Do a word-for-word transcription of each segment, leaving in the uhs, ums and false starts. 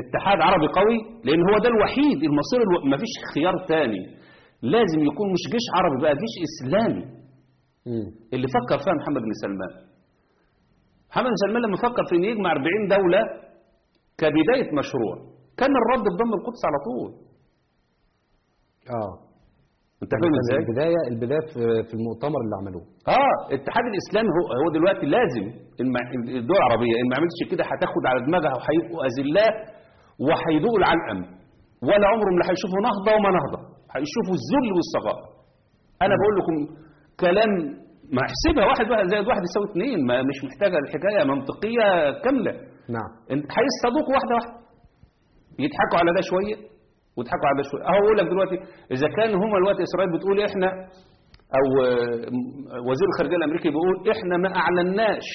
اتحاد عربي قوي، لان هو ده الوحيد المصير الو... ما فيش خيار تاني، لازم يكون مش جيش عربي بقى، جيش اسلامي. مم. اللي فكر فيها محمد بن سلمان. محمد بن سلمان لما فكر في ان يجمع أربعين دولة كبداية مشروع، كان الرد بضم القدس على طول. اه انت فاهم ازاي؟ البدايه البدايه في في المؤتمر اللي عملوه. اه الاتحاد الاسلامي هو هو دلوقتي لازم الم- الدول العربيه ان ما عملتش كده هتاخد على دماغها وهيبقوا اذلاء وهيذوقوا العلقم، ولا عمرهم لا هيشوفوا نهضه وما نهضه، هيشوفوا الذل والصغار. انا بقول لكم كلام ما احسبها واحد واحد زائد واحد يساوي اثنين، ما مش محتاجه الحكايه منطقيه كامله. نعم. انت هيصطادوك واحده واحده، يضحكوا على ده شويه ويضحكوا على ده شويه. اهو بقول لك دلوقتي اذا كان هم دلوقتي اسرائيل بتقول احنا او وزير الخارجيه الامريكي بيقول احنا ما اعلناش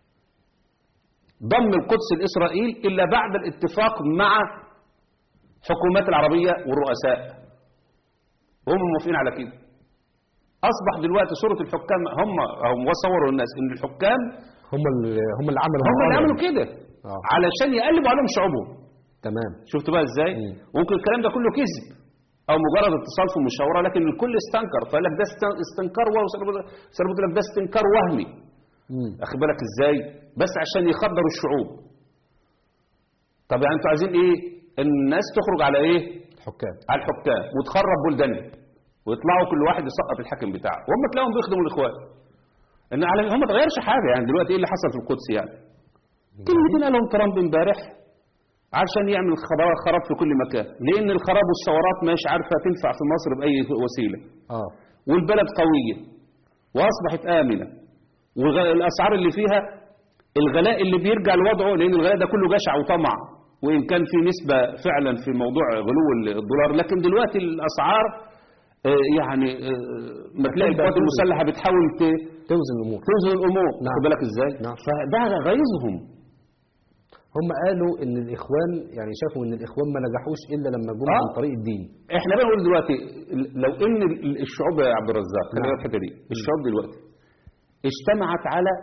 ضم القدس لاسرائيل الا بعد الاتفاق مع حكومات العربيه والرؤساء، وهم موافقين على كده. اصبح دلوقتي صوره الحكام هم هم وصوروا الناس ان الحكام هم اللي هم اللي عملوا هم اللي المؤامرة عملوا دي. كده اه علشان يقلبوا عليهم شعوبهم. تمام. شفتوا بقى ازاي؟ مم. ممكن الكلام ده كله كذب او مجرد اتصال في مشاوره، لكن الكل استنكر، فقال لك ده است- استنكار وهمي، سلمت لك ده استنكار وهمي. مم. اخد بالك ازاي؟ بس عشان يخدروا الشعوب. طب يعني انتوا عايزين ايه؟ الناس تخرج على ايه؟ الحكام. على الحكام وتخرب بلدانهم ويطلعوا كل واحد يسقط الحاكم بتاعه، وهم تلاقيهم بيخدموا الاخوان. ان على هم ما تغيرش حاجه يعني دلوقتي. ايه اللي حصل في القدس يعني؟ كلمتين قالهم ترامب امبارح عشان يعمل خراب خراب في كل مكان، لان الخراب والثورات مش عارفه تنفع في مصر باي وسيله. اه والبلد قويه واصبحت امنه، والاسعار اللي فيها الغلاء اللي بيرجع لوضعه، لان الغلاء ده كله جشع وطمع، وان كان في نسبه فعلا في موضوع غلو الدولار، لكن دلوقتي الاسعار آه، يعني آه، ما تلاقي هتبدأ القوات توزن. المسلحه بتحاول ت- توزن الامور. توزن الامور. نعم. خد بالك ازاي؟ نعم. فده غيظهم. هم قالوا ان الاخوان يعني شافوا ان الاخوان ما نجحوش الا لما جم آه. عن طريق الدين. احنا بنقول دلوقتي لو ان الشعوب يا عبد الرزاق، خلينا نعم. في الحته دي، الشعوب دلوقتي اجتمعت على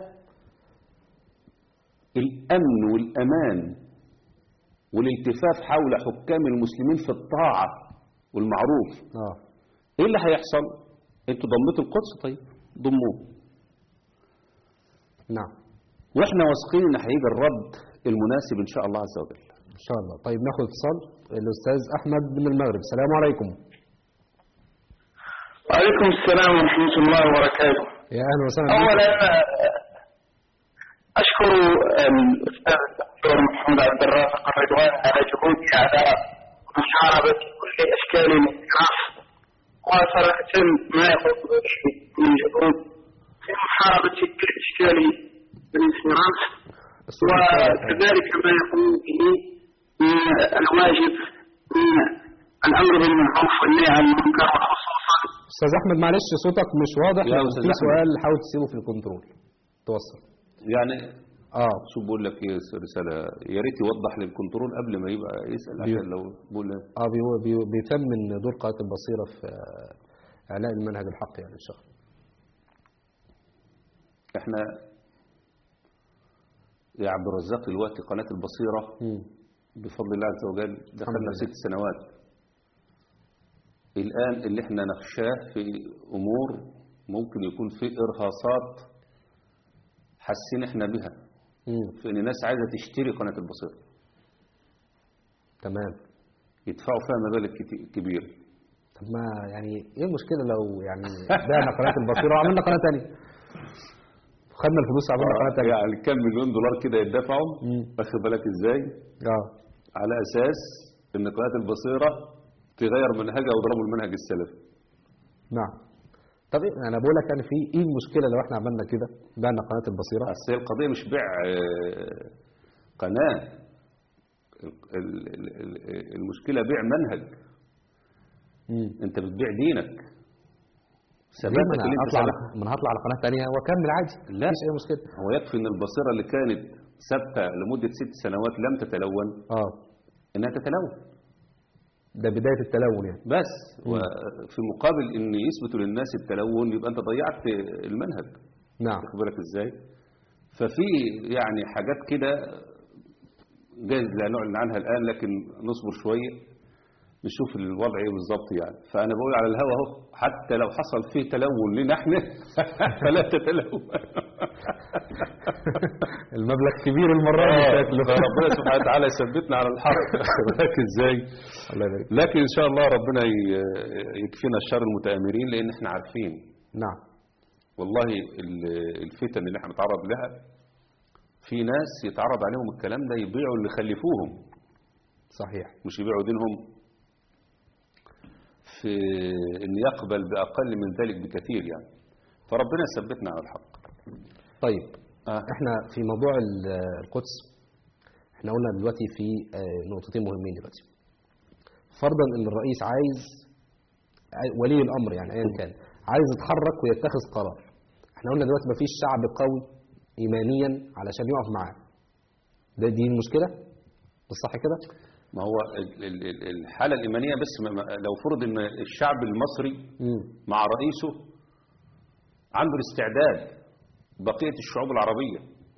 الامن والامان والالتفاف حول حكام المسلمين في الطاعه والمعروف، اه ايه اللي هيحصل؟ انتوا ضمتوا القدس، طيب ضموه، نعم واحنا واثقين ان هيجي الرد المناسب ان شاء الله عز وجل. ان شاء الله. طيب ناخد اتصال الاستاذ احمد من المغرب. السلام عليكم. وعليكم السلام ورحمة الله وبركاته. يا اهلا وسهلا بك. أولا أشكر الأستاذ الدكتور محمد عبد الرازق الرضواني على جهوده على محاربة كل أشكال الانحراف، وصراحة ما يقوم به من جهود في محاربة كل أشكال الانحراف، وكذلك ما يقوم به من الواجب من الأمر بالمعروف والنهي عن المنكر، خصوصا. استاذ احمد معلش صوتك مش واضح، يا لو أستاذ في أحمد. سؤال حاول تسيبه في الكنترول توصل. يعني اه شو بقول لك ايه رساله، يا ريت يوضح للكنترول قبل ما يبقى يسال، عشان لو بقول لك اه بي- بي- بيثمن دور قناه البصيره في آه، اعلاء المنهج الحق يعني ان شاء الله. احنا يا عبد الرزاق دلوقتي قناه البصيره مم. بفضل الله عز وجل دخلنا لله. ست سنوات. الآن اللي احنا نخشاه في أمور ممكن يكون في إرهاصات حاسين احنا بها، مم. في إن الناس عايزة تشتري قناة البصيرة، تمام. يدفعوا فيها مبالغ كتي- كبيرة. طب ما يعني ايه المشكله لو يعني بعنا قناه البصيره وعملنا قناه ثانيه، خدنا الفلوس وعملنا قناه ثانيه. يعني كم مليون دولار كده يدفعوا، مم. واخد بالك ازاي؟ اه على أساس إن قناة البصيرة تغير منهجها ويضربوا المنهج السلفي. نعم. طب إيه؟ انا بقول لك يعني في ايه المشكله لو احنا عملنا كده بعنا قناه البصيره؟ أصل هي القضية مش بيع آه، قناة، ال- ال- ال- المشكلة بيع منهج. امم انت بتبيع دينك، ليه؟ ما ثباتك انا اللي انت هطلع على سلفت. ما انا هطلع على قناه ثانيه واكمل عادي، لا. مفيش اي مشكله. هو يكفي ان البصيرة اللي كانت ثابتة لمدة ست سنوات لم تتلون اه انها تتلون ده بدايه التلون يعني. بس. وفي مقابل ان يثبتوا للناس التلون يبقى انت ضيعت المنهج. نعم. واخد بالك ازاي؟ ففي يعني حاجات كده جايز لا نعلن عنها الآن، لكن نصبر شوية نشوف الوضع ايه بالظبط يعني. فأنا بقول على الهوا اهو، حتى لو حصل فيه تلون لنا احنا فلا تتلون. المبلغ كبير المرة دي شكله. ربنا سبحانه وتعالى يثبتنا على الحق. لكن ازاي؟ الله يبارك. لكن ان شاء الله ربنا يكفينا شر المتآمرين، لان احنا عارفين نعم والله الفتن اللي احنا بنتعرض لها، في ناس يتعرض عليهم الكلام ده يبيعوا اللي خلفوهم. صحيح. مش يبيعوا دينهم في ان يقبل باقل من ذلك بكثير يعني. فربنا يثبتنا على الحق. طيب آه. احنا في موضوع القدس احنا قلنا دلوقتي في نقطتين مهمين دلوقتي. فرضا ان الرئيس عايز، ولي الامر يعني ايا كان، عايز يتحرك ويتخذ قرار. احنا قلنا دلوقتي ما فيش شعب قوي ايمانيا علشان يقف معاه. ده دي المشكله، مش صح كده؟ ما هو الحاله الايمانيه بس لو فرض ان الشعب المصري مم. مع رئيسه عنده الاستعداد بقيه الشعوب العربيه.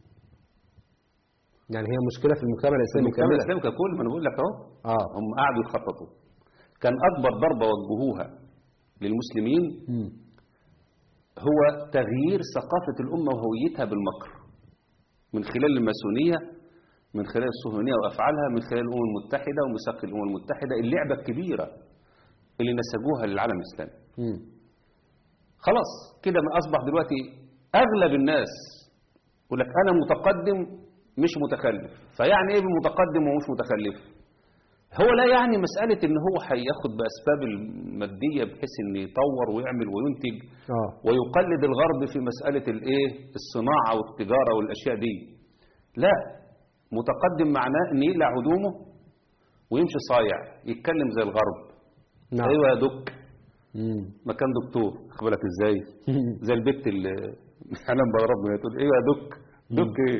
يعني هي مشكله في المجتمع الاسلامي المجتمع كامل. الاسلامي ككل، ما انا بقول لك اهو. اه هم قعدوا يخططوا. كان اكبر ضربه وجهوها للمسلمين مم. هو تغيير ثقافه الامه وهويتها بالمكر، من خلال الماسونيه، من خلال الصهيونيه وافعالها، من خلال الامم المتحده وميثاق الامم المتحده، اللعبه الكبيره اللي نسجوها للعالم الاسلامي. مم. خلاص كده ما اصبح دلوقتي اغلب الناس يقول لك انا متقدم مش متخلف. فيعني ايه متقدم ومش متخلف؟ هو لا يعني مساله ان هو هياخد باسباب الماديه بحيث ان يطور ويعمل وينتج اه ويقلد الغرب في مساله الايه الصناعه والتجاره والاشياء دي. لا، متقدم معناه ان يقلع هدومه ويمشي صايع يتكلم زي الغرب. نعم. ايوه يا دك مم. مكان دكتور، خد بالك ازاي؟ زي البت اللي انا بضربها تقول ايوه يا دك دك ايه؟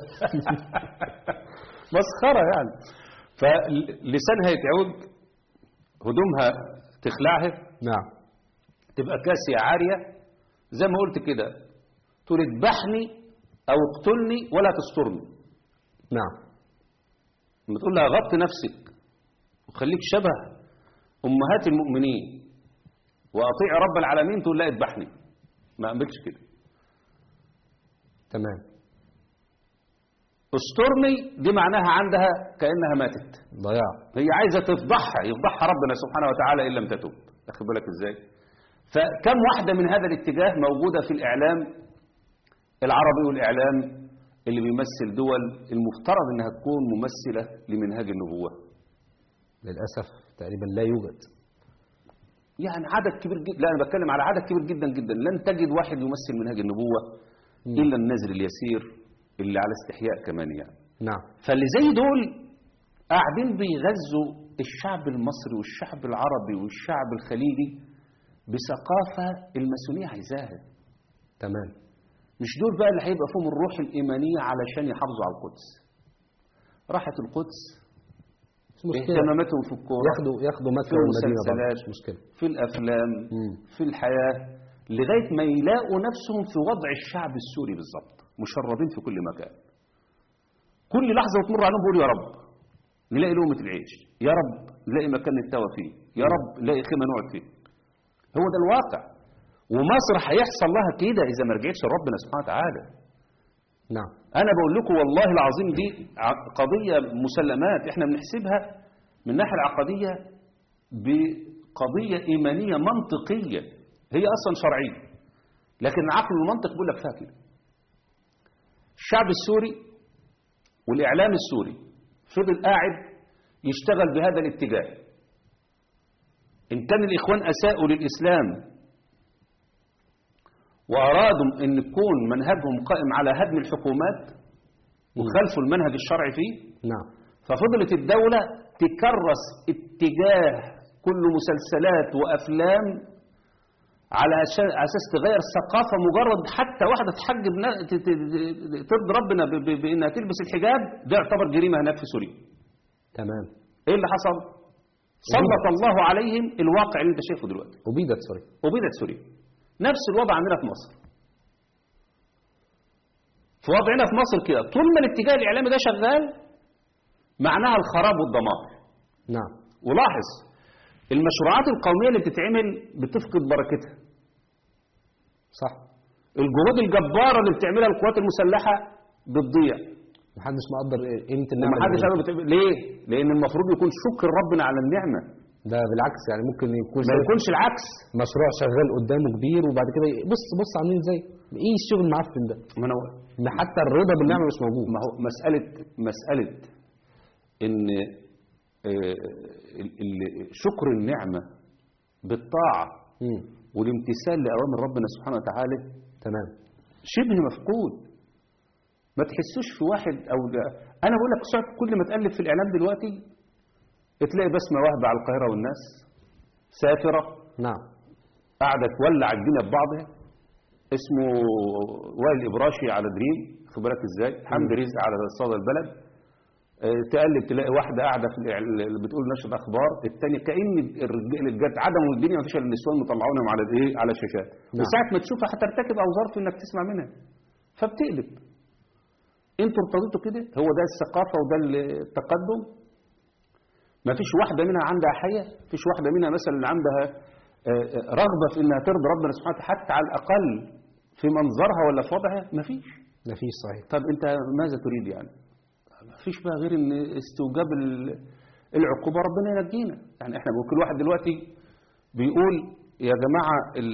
مسخره يعني. فلسانها يتعود، هدومها تخلعها، نعم. تبقى كاسيه عاريه زي ما قلت كده، تقول اذبحني او اقتلني ولا تسترني. نعم. لما تقول لها غطي نفسك وخليك شبه امهات المؤمنين واطيع رب العالمين، تقول لا اذبحني، ما اعملش كده. تمام. استرني دي معناها عندها كانها ماتت، ضياع. هي عايزه تفضحها، يفضحها ربنا سبحانه وتعالى ان لم تتوب. واخد بالك ازاي؟ فكم واحده من هذا الاتجاه موجوده في الاعلام العربي والاعلام اللي بيمثل دول المفترض انها تكون ممثله لمنهاج النبوه. للاسف تقريبا لا يوجد. يعني عدد كبير جدا، لا انا بتكلم على عدد كبير جدا جدا، لن تجد واحد يمثل منهاج النبوه مم. الا النذر اليسير اللي على استحياء كمان يعني. نعم. فاللي زي دول قاعدين بيغزوا الشعب المصري والشعب العربي والشعب الخليجي بثقافه الماسونيه عايزاها. تمام. مش دول بقى اللي هيبقى فيهم الروح الايمانيه علشان يحافظوا على القدس. راحت القدس مش مشكلة. اهتماماتهم في الكوره، ياخدوا ياخدوا مكة في والمدينة برضه، المسلسلات، مش مشكلة. في الافلام، مم. في الحياه، لغايه ما يلاقوا نفسهم في وضع الشعب السوري بالظبط، مشردين في كل مكان. كل لحظه بتمر عليهم بيقولوا يا رب نلاقي لقمه العيش، يا رب نلاقي مكان نتوى فيه، يا رب نلاقي خيمه نقعد فيه. هو ده الواقع. ومصر هيحصل لها كده اذا ما رجعتش لربنا سبحانه وتعالى. نعم. انا بقول لكم والله العظيم دي قضيه مسلمات، احنا بنحسبها من الناحيه العقديه بقضيه ايمانيه منطقيه، هي اصلا شرعيه، لكن العقل والمنطق بيقول لك فيها كده. الشعب السوري والاعلام السوري فضل قاعد يشتغل بهذا الاتجاه. ان كان الاخوان اساءوا للاسلام وأرادوا أن يكون منهجهم قائم على هدم الحكومات وخلفوا المنهج الشرعي فيه، نعم. ففضلت الدولة تكرس اتجاه كل مسلسلات وأفلام على أساس تغير الثقافة. مجرد حتى واحدة تحجب ترضي ربنا بأنها تلبس الحجاب، ده يعتبر جريمة هناك في سوريا. تمام. إيه اللي حصل؟ سلط الله عليهم الواقع اللي أنت شايفه دلوقتي. أبيدت سوريا. أبيدت سوريا. نفس الوضع عندنا في مصر. في وضعنا في مصر كده، طول ما الاتجاه الإعلامي ده شغال معناها الخراب والدمار. نعم. ولاحظ المشروعات القومية اللي بتتعمل بتفقد بركتها. صح. الجهود الجبارة اللي بتعملها القوات المسلحة بتضيع. محدش مقدر قيمة النعمة. ومحدش عارف بتعمل ليه؟ لأن المفروض يكون شكر ربنا على النعمة. ده بالعكس يعني ممكن يكون ما يكونش العكس. مشروع شغال قدامه كبير وبعد كده بص بص عاملين ازاي؟ ايه الشغل المعفن ده؟ ما أنا ما حتى الرضا بالنعمة مش موجود. ما هو مسألة مسألة إن شكر النعمة بالطاعة مم. والامتثال لأوامر ربنا سبحانه وتعالى تمام. شبه مفقود. ما تحسوش في واحد أو ده. أنا بقول لك ساعة كل ما تقلب في الإعلام دلوقتي تلاقي بسمة واهبة على القاهرة والناس سافرة نعم. قاعدة تولع الدنيا ببعضها. اسمه وائل إبراشي على دريم، خد بالك ازاي؟ حمد رزق على صدى البلد. اه تقلب تلاقي واحدة قاعدة في اللي بتقول نشر أخبار، الثانية كأن الرجال جت عدموا الدنيا ما فيش الا النسوان مطلعونهم على الايه؟ على الشاشات. نعم. وساعة ما تشوفها هترتكب أوزار في إنك تسمع منها. فبتقلب. انتوا ارتضيتوا كده؟ هو ده الثقافة وده التقدم؟ ما فيش واحدة منها عندها حياة، ما فيش واحدة منها مثلا عندها رغبة في انها ترضي ربنا سبحانه وتعالى حتى على الأقل في منظرها ولا في وضعها. ما فيش. ما فيش صحيح. طب انت ماذا تريد يعني؟ ما فيش بقى غير ان استوجاب العقوبة ربنا ينجينا. يعني احنا كل واحد دلوقتي بيقول يا جماعة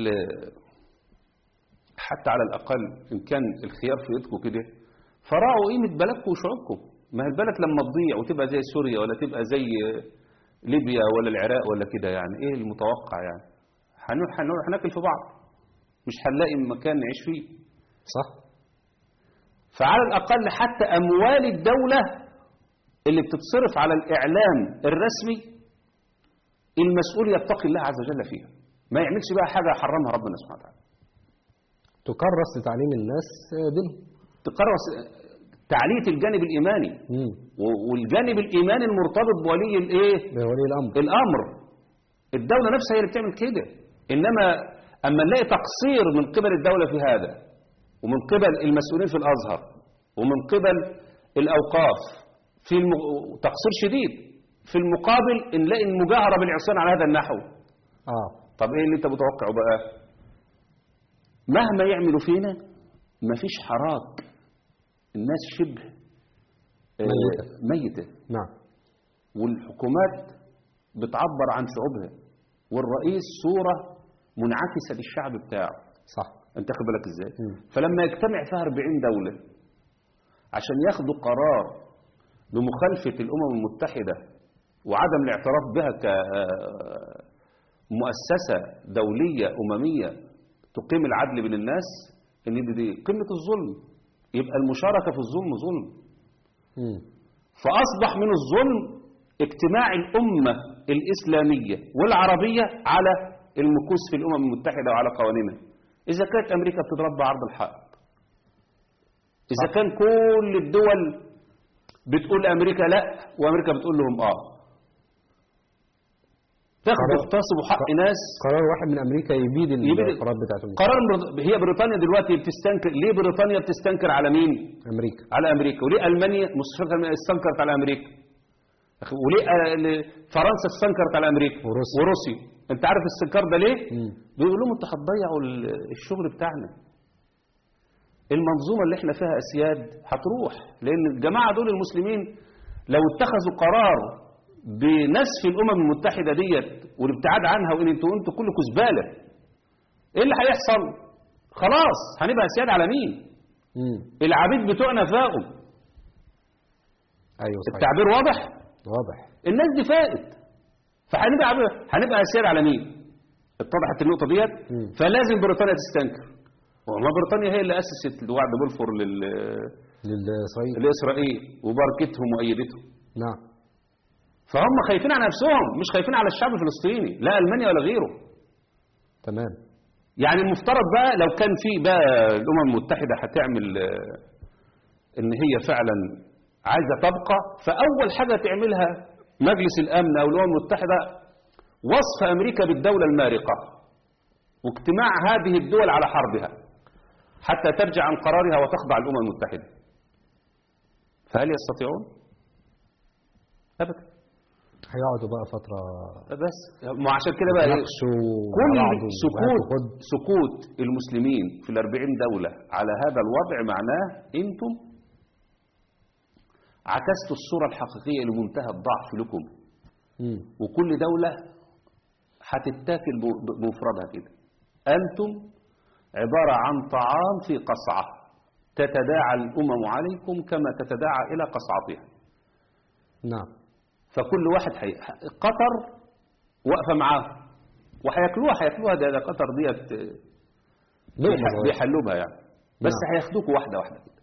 حتى على الأقل إن كان الخيار في ايدكم كده فراعوا قيمة بلدكم وشعوبكم. ما هي البلد لما تضيع وتبقى زي سوريا ولا تبقى زي ليبيا ولا العراق ولا كده، يعني ايه المتوقع؟ يعني هنروح هنروح ناكل في بعض، مش هنلاقي مكان نعيش فيه. صح. فعلى الأقل حتى أموال الدولة اللي بتتصرف على الإعلام الرسمي المسؤول يتقي الله عز وجل فيها، ما يعملش بقى حاجة حرمها ربنا سبحانه وتعالى. تكرس لتعليم الناس دينهم. تكرس تعلية الجانب الإيماني. مم. والجانب الإيماني المرتبط بولي الإيه؟ بولي الأمر. الأمر. الدولة نفسها هي اللي بتعمل كده. إنما أما نلاقي تقصير من قبل الدولة في هذا ومن قبل المسؤولين في الأزهر ومن قبل الأوقاف في الم... تقصير شديد، في المقابل نلاقي المجاهرة بالعصيان على هذا النحو. آه. طب إيه اللي أنت متوقعه بقى؟ مهما يعملوا فينا مفيش حراك، الناس شبه ميتة. ميتة. نعم. والحكومات بتعبر عن شعوبها والرئيس صورة منعكسة للشعب بتاعه. صح. انت خد بالك ازاي؟ مم. فلما يجتمع فيها أربعين دولة عشان ياخدوا قرار بمخالفة الأمم المتحدة وعدم الاعتراف بها كمؤسسة دولية أممية تقيم العدل بين الناس، ان دي, دي قمة الظلم. يبقى المشاركة في الظلم ظلم. مم. فأصبح من الظلم اجتماع الأمة الإسلامية والعربية على المكوس في الأمم المتحدة وعلى قوانينها. إذا كانت أمريكا بتضرب بعرض الحائط، إذا كان كل الدول بتقول أمريكا لا وأمريكا بتقول لهم آه، تاخدوا اغتصبوا حق ناس. قرار واحد من أمريكا يبيد القرارات بتاعتهم. قرار هي بريطانيا دلوقتي بتستنكر. ليه بريطانيا بتستنكر على مين؟ أمريكا. على أمريكا. وليه ألمانيا مستشفى استنكرت على أمريكا؟ وليه فرنسا استنكرت على أمريكا؟ وروسيا. وروسيا. أنت عارف الاستنكار ده ليه؟ مم. بيقول لهم أنتوا هتضيعوا الشغل بتاعنا. المنظومة اللي احنا فيها أسياد هتروح، لأن الجماعة دول المسلمين لو اتخذوا قرار بنسف الأمم المتحدة ديت والابتعاد عنها وإن انتوا انتوا كلكم زبالة، إيه اللي هيحصل؟ خلاص هنبقى أسياد على مين؟ مم. العبيد بتوعنا فاقوا. أيوة صحيح. التعبير واضح؟ واضح. الناس دي فائت، فهنبقى هنبقى أسياد على مين؟ اتضحت النقطة ديت. مم. فلازم بريطانيا تستنكر. وما بريطانيا هي اللي أسست وعد بلفور لل للإسرائيل لإسرائيل وباركتهم وأيدتهم. نعم. فهم خايفين على نفسهم، مش خايفين على الشعب الفلسطيني، لا ألمانيا ولا غيره. تمام. يعني المفترض بقى لو كان في بقى الأمم المتحدة هتعمل إن هي فعلا عايزة تبقى، فأول حاجة تعملها مجلس الأمن أو الأمم المتحدة وصف أمريكا بالدولة المارقة واجتماع هذه الدول على حربها حتى ترجع عن قرارها وتخضع الأمم المتحدة. فهل يستطيعون؟ ابدا. هيقعدوا بقى فترة بس ما عشان كده بقى إيه؟ كل سكوت سكوت المسلمين في الأربعين دولة على هذا الوضع معناه انتم عكستوا الصورة الحقيقية لمنتهى الضعف لكم. مم. وكل دولة هتتاكل بمفردها كده. أنتم عبارة عن طعام في قصعة تتداعى الأمم عليكم كما تتداعى إلى قصعتها. نعم. فكل واحد حي... قطر واقفة معاه وهياكلوها هياكلوها ده, ده قطر ديت بيح... بيحلوا بها يعني. بس نعم. هياخدوكوا واحدة واحدة كده.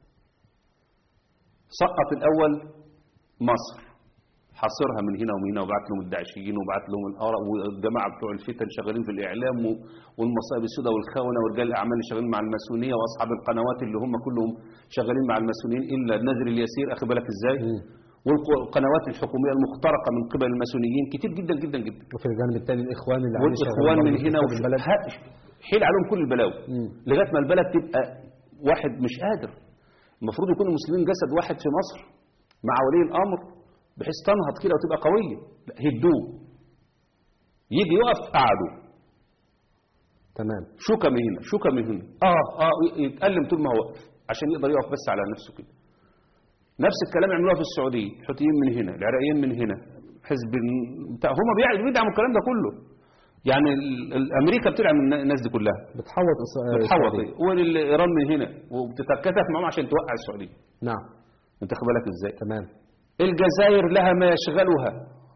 سقط الأول مصر حاصرها من هنا ومن هنا وبعت لهم الداعشيين وبعت لهم الآراء والجماعة بتوع الفتن شغالين في الإعلام والمصائب السوداء والخونة ورجال الأعمال اللي شغالين مع الماسونية وأصحاب القنوات اللي هم كلهم شغالين مع الماسونيين إلا النذر اليسير. أخي بالك إزاي؟ م. والقنوات الحكومية المخترقة من قبل الماسونيين كتير جدا جدا جدا. وفي الجانب الثاني الإخوان اللي والإخوان من هنا البلد حيل عليهم كل البلاوي لغاية ما البلد تبقى واحد مش قادر. المفروض يكون المسلمين جسد واحد في مصر مع ولي الأمر بحيث تنهض كده وتبقى قوية. لا هدوه يجي يقف قعدوا تمام شوكة من هنا شوكة من هنا اه اه يتألم طول ما هو واقف عشان يقدر يقف بس على نفسه كده. نفس الكلام عملوها في السعودية. الحوثيين من هنا العراقيين من هنا حزب بتاع هم بيدعموا الكلام ده كله يعني. الامريكا بتدعم الناس دي كلها بتحوط بتحوط والايران من هنا وبتتكاتف معهم عشان توقع السعودية. نعم. انت خد بالك ازاي؟ تمام. الجزائر لها ما يشغلها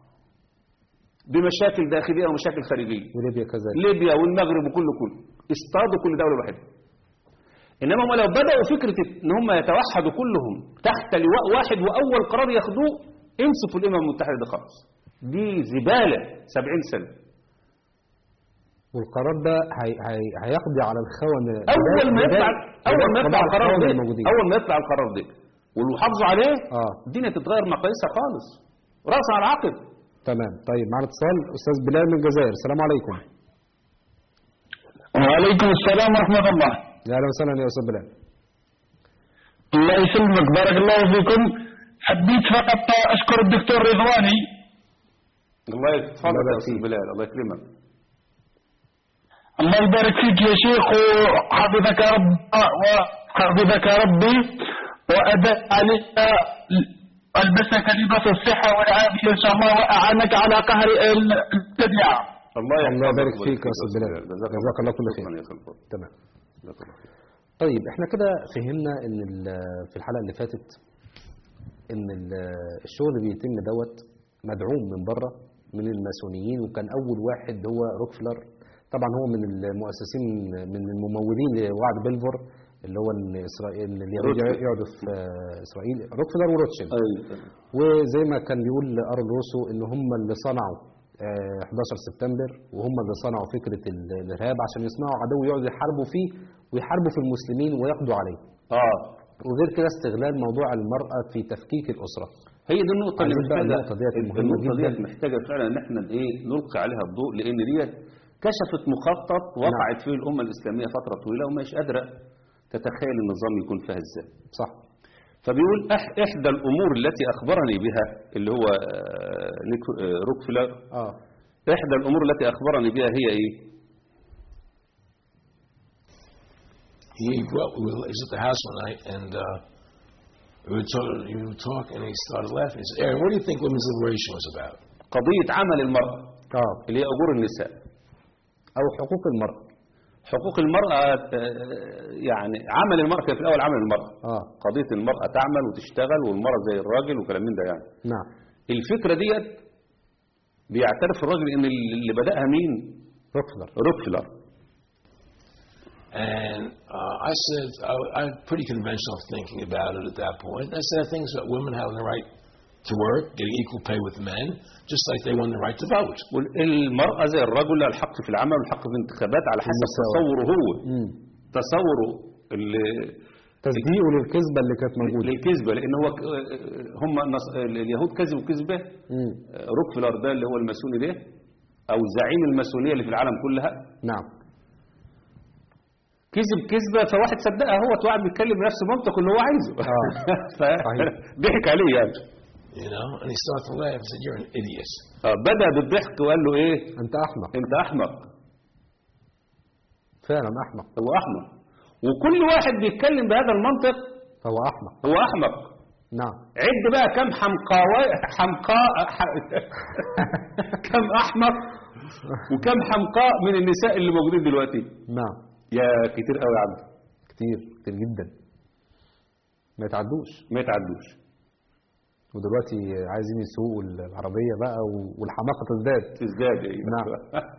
بمشاكل داخلية ومشاكل خارجية. وليبيا كذلك. ليبيا والمغرب وكله كله اصطادوا كل دولة واحدة. إنما هم لو بدأوا فكرة إن هم يتوحدوا كلهم تحت لواء واحد وأول قرار ياخدوه انسفوا الأمم المتحدة خالص. دي زبالة سبعين سنة. والقرار ده هي هي هيقضي على الخونة. أول ما يطلع أول ما يطلع القرار ده أول ما يطلع القرار ده واللي حافظوا عليه آه. الدنيا تتغير مقاييسها خالص رأس على عقب. تمام. طيب معنا اتصال أستاذ بلال من الجزائر. السلام عليكم. وعليكم السلام ورحمة الله. يا اهلا وسهلا يا استاذ بلال. الله يسلمك بارك الله فيكم. حبيت فقط اشكر الدكتور رضواني. الله يتفضل يا استاذ بلال الله يكرمك. الله يبارك فيك يا شيخ وحفظك رب وحفظك ربي وأدى عليك ألبسك لباس الصحة والعافية إن شاء الله وأعانك على قهر التبعة. الله يبارك فيك يا أستاذ بلال. جزاك الله كل خير. تمام. طيب احنا كده فهمنا ان في الحلقة اللي فاتت ان الشغل اللي بيتم دوت مدعوم من بره من الماسونيين وكان اول واحد هو روكفلر. طبعا هو من المؤسسين من الممولين لوعد بلفور اللي هو ان اسرائيل اليهود يقعدوا في اسرائيل روكفلر وروتشيلد. وزي ما كان بيقول ارل روسو ان هم اللي صنعوا احد عشر سبتمبر وهم اللي صنعوا فكرة الارهاب عشان يصنعوا عدو يقعدوا يحاربوا فيه ويحاربوا في المسلمين ويقضوا عليه. اه وغير كده استغلال موضوع المرأة في تفكيك الأسرة. هي دي النقطة اللي محتاجة النقطة ديت النقطة ديت محتاجة فعلا ان احنا ايه نلقي عليها الضوء لان ديت كشفت مخطط وقعت فيه الأمة الإسلامية فترة طويلة ومش قادرة تتخيل النظام يكون فيها ازاي. صح. فبيقول احدى الامور التي اخبرني بها اللي هو روكفلر اه احدى الامور التي اخبرني بها هي ايه؟ He well, we were at the house one night and uh, we would talk, he would talk and he started laughing. He said, Aaron, what do you think women's liberation was about? قضية عمل المرأة اه اللي هي أجور النساء أو حقوق المرأة. حقوق المرأة يعني عمل المرأة في الأول عمل المرأة. اه قضية المرأة تعمل وتشتغل والمرأة زي الراجل وكلام من ده يعني. نعم. الفكرة ديت بيعترف الراجل إن اللي بدأها مين؟ روكفلر. روكفلر. And uh, I said, I, I'm pretty conventional thinking about it at that point. I said things about women having the right to work, getting equal pay with men, just like they won the right to vote. والمرأة زي الرجل لها الحق في العمل والحق في الانتخابات على حسب تصوره هو. مم. تصوره اللي تصديقه للكذبة اللي كانت موجودة. للكذبة لأن هو هم اليهود كذبوا كذبة. روكفلر ده اللي هو الماسوني ده أو زعيم الماسونية اللي في العالم كلها. نعم. كذب كذبة فواحد صدقها هو وقاعد بيتكلم بنفس منطق اللي هو عايزه. اه فضحك عليه يعني. You know, and he started to laugh and said, "You're an idiot." آه، بدأ بالضحك وقال له ايه؟ أنت أحمق. انت احمق. فعلا أحمق. هو احمق. وكل واحد بيتكلم بهذا المنطق هو أحمق. هو احمق. نعم. عد بقى كم حمقاوي حمقاء كم احمق وكم حمقاء من النساء اللي موجودين دلوقتي. نعم. يا كتير قوي يا عبد. كتير كتير جدا ما يتعدوش ما يتعدوش. ودلوقتي عايزين يسوقوا العربية بقى والحماقة تزداد. تزداد ايه. نعم.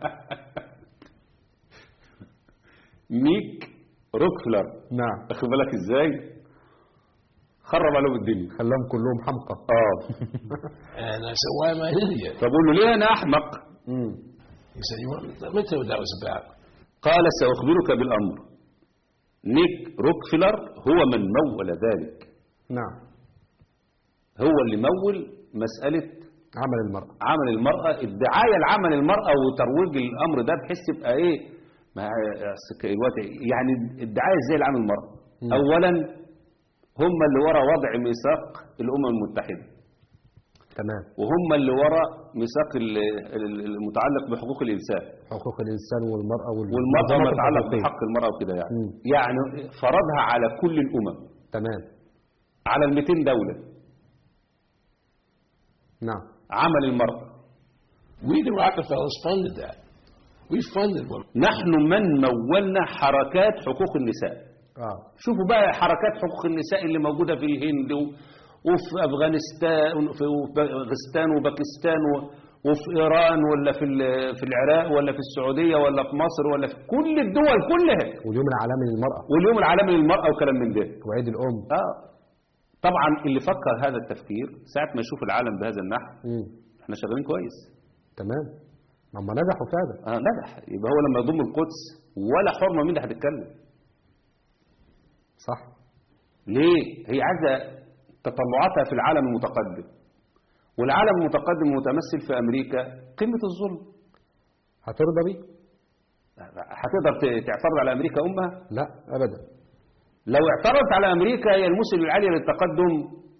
نيك روكفلر. نعم. واخد بالك ازاي؟ خرب عليهم الدنيا. خلاهم كلهم حمقى. اه. And I said, "Why am I an idiot?" فبقول له ليه انا احمق؟ امم He said, "You want let me tell you what that was about." قال سأخبرك بالأمر. نيك روكفلر هو من مول ذلك. نعم. هو اللي مول مسألة عمل المرأة. عمل المرأة، الدعاية لعمل المرأة وترويج الأمر ده بحيث يبقى إيه مع الوقت يعني الدعاية إزاي لعمل المرأة. مم. أولا هم اللي ورا وضع ميثاق الأمم المتحدة. تمام. وهم اللي ورا ميثاق المتعلق بحقوق الإنسان. حقوق الإنسان والمرأة وال... والمرأة ما يتعلق بحق المرأة وكده يعني. مم. يعني فرضها على كل الأمم. تمام. على المئتين دولة. نعم. عمل المرأة. We the Rockefellers funded that. We funded women. نحن من مولنا حركات حقوق النساء. آه. شوفوا بقى حركات حقوق النساء اللي موجودة في الهند وفي أفغانستان وفي أفغانستان وباكستان وفي إيران ولا في في العراق ولا في السعودية ولا في مصر ولا في كل الدول كلها. واليوم العالمي للمرأة. واليوم العالمي للمرأة وكلام من ده. وعيد الأم. آه. طبعا اللي فكر هذا التفكير ساعة ما يشوف العالم بهذا النحو مم. احنا شغالين كويس. تمام. هم نجحوا فعلا. اه نجح. يبقى هو لما يضم القدس ولا حرمة مين اللي هتتكلم. صح. ليه؟ هي عايزة تطلعاتها في العالم المتقدم. والعالم المتقدم متمثل في أمريكا قمة الظلم. هترضى بيه؟ هتقدر تعترض على أمريكا أمها؟ لا أبدا. لو اعترضت على أمريكا هي المسل العالية للتقدم.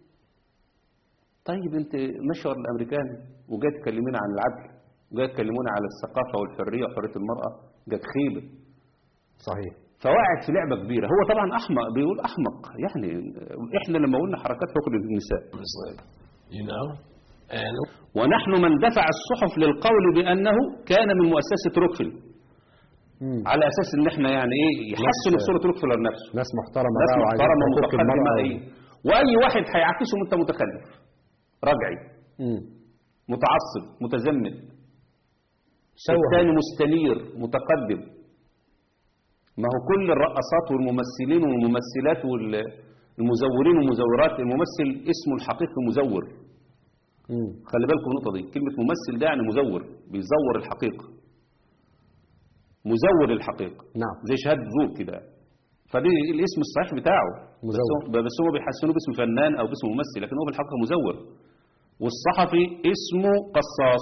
طيب أنت مشور الأمريكان وجاي تكلمين عن العدل وجاي تكلمونا على الثقافة والحرية وحرية المرأة جات خيبة. صحيح. فواعد في لعبة كبيرة. هو طبعا أحمق بيقول أحمق يعني إحنا لما قلنا حركات حقوق النساء You know? And ونحن من دفع الصحف للقول بأنه كان من مؤسسة روكفيل. مم. على أساس إن إحنا يعني إيه يحسن بصورة روكفيلر نفسه. ناس محترمة. ناس بقى محترمة وعايزين حقوق متقدمة المرأة. إيه. وأي واحد هيعكسهم أنت متخلف رجعي مم. متعصب متزمت سوى. الثاني مستنير متقدم. ما هو كل الرقصات والممثلين والممثلات والمزورين والمزورات الممثل اسمه الحقيقي مزور. مم. خلي بالكم النقطة دي. كلمة ممثل ده يعني مزور بيزور الحقيقة. مزور الحقيقة. نعم. زي شهادة زور كده. فدي الاسم الصحيح بتاعه. مزور. بس هو بيحسنوه باسم فنان أو باسم ممثل لكن هو في الحقيقة مزور. والصحفي اسمه قصاص.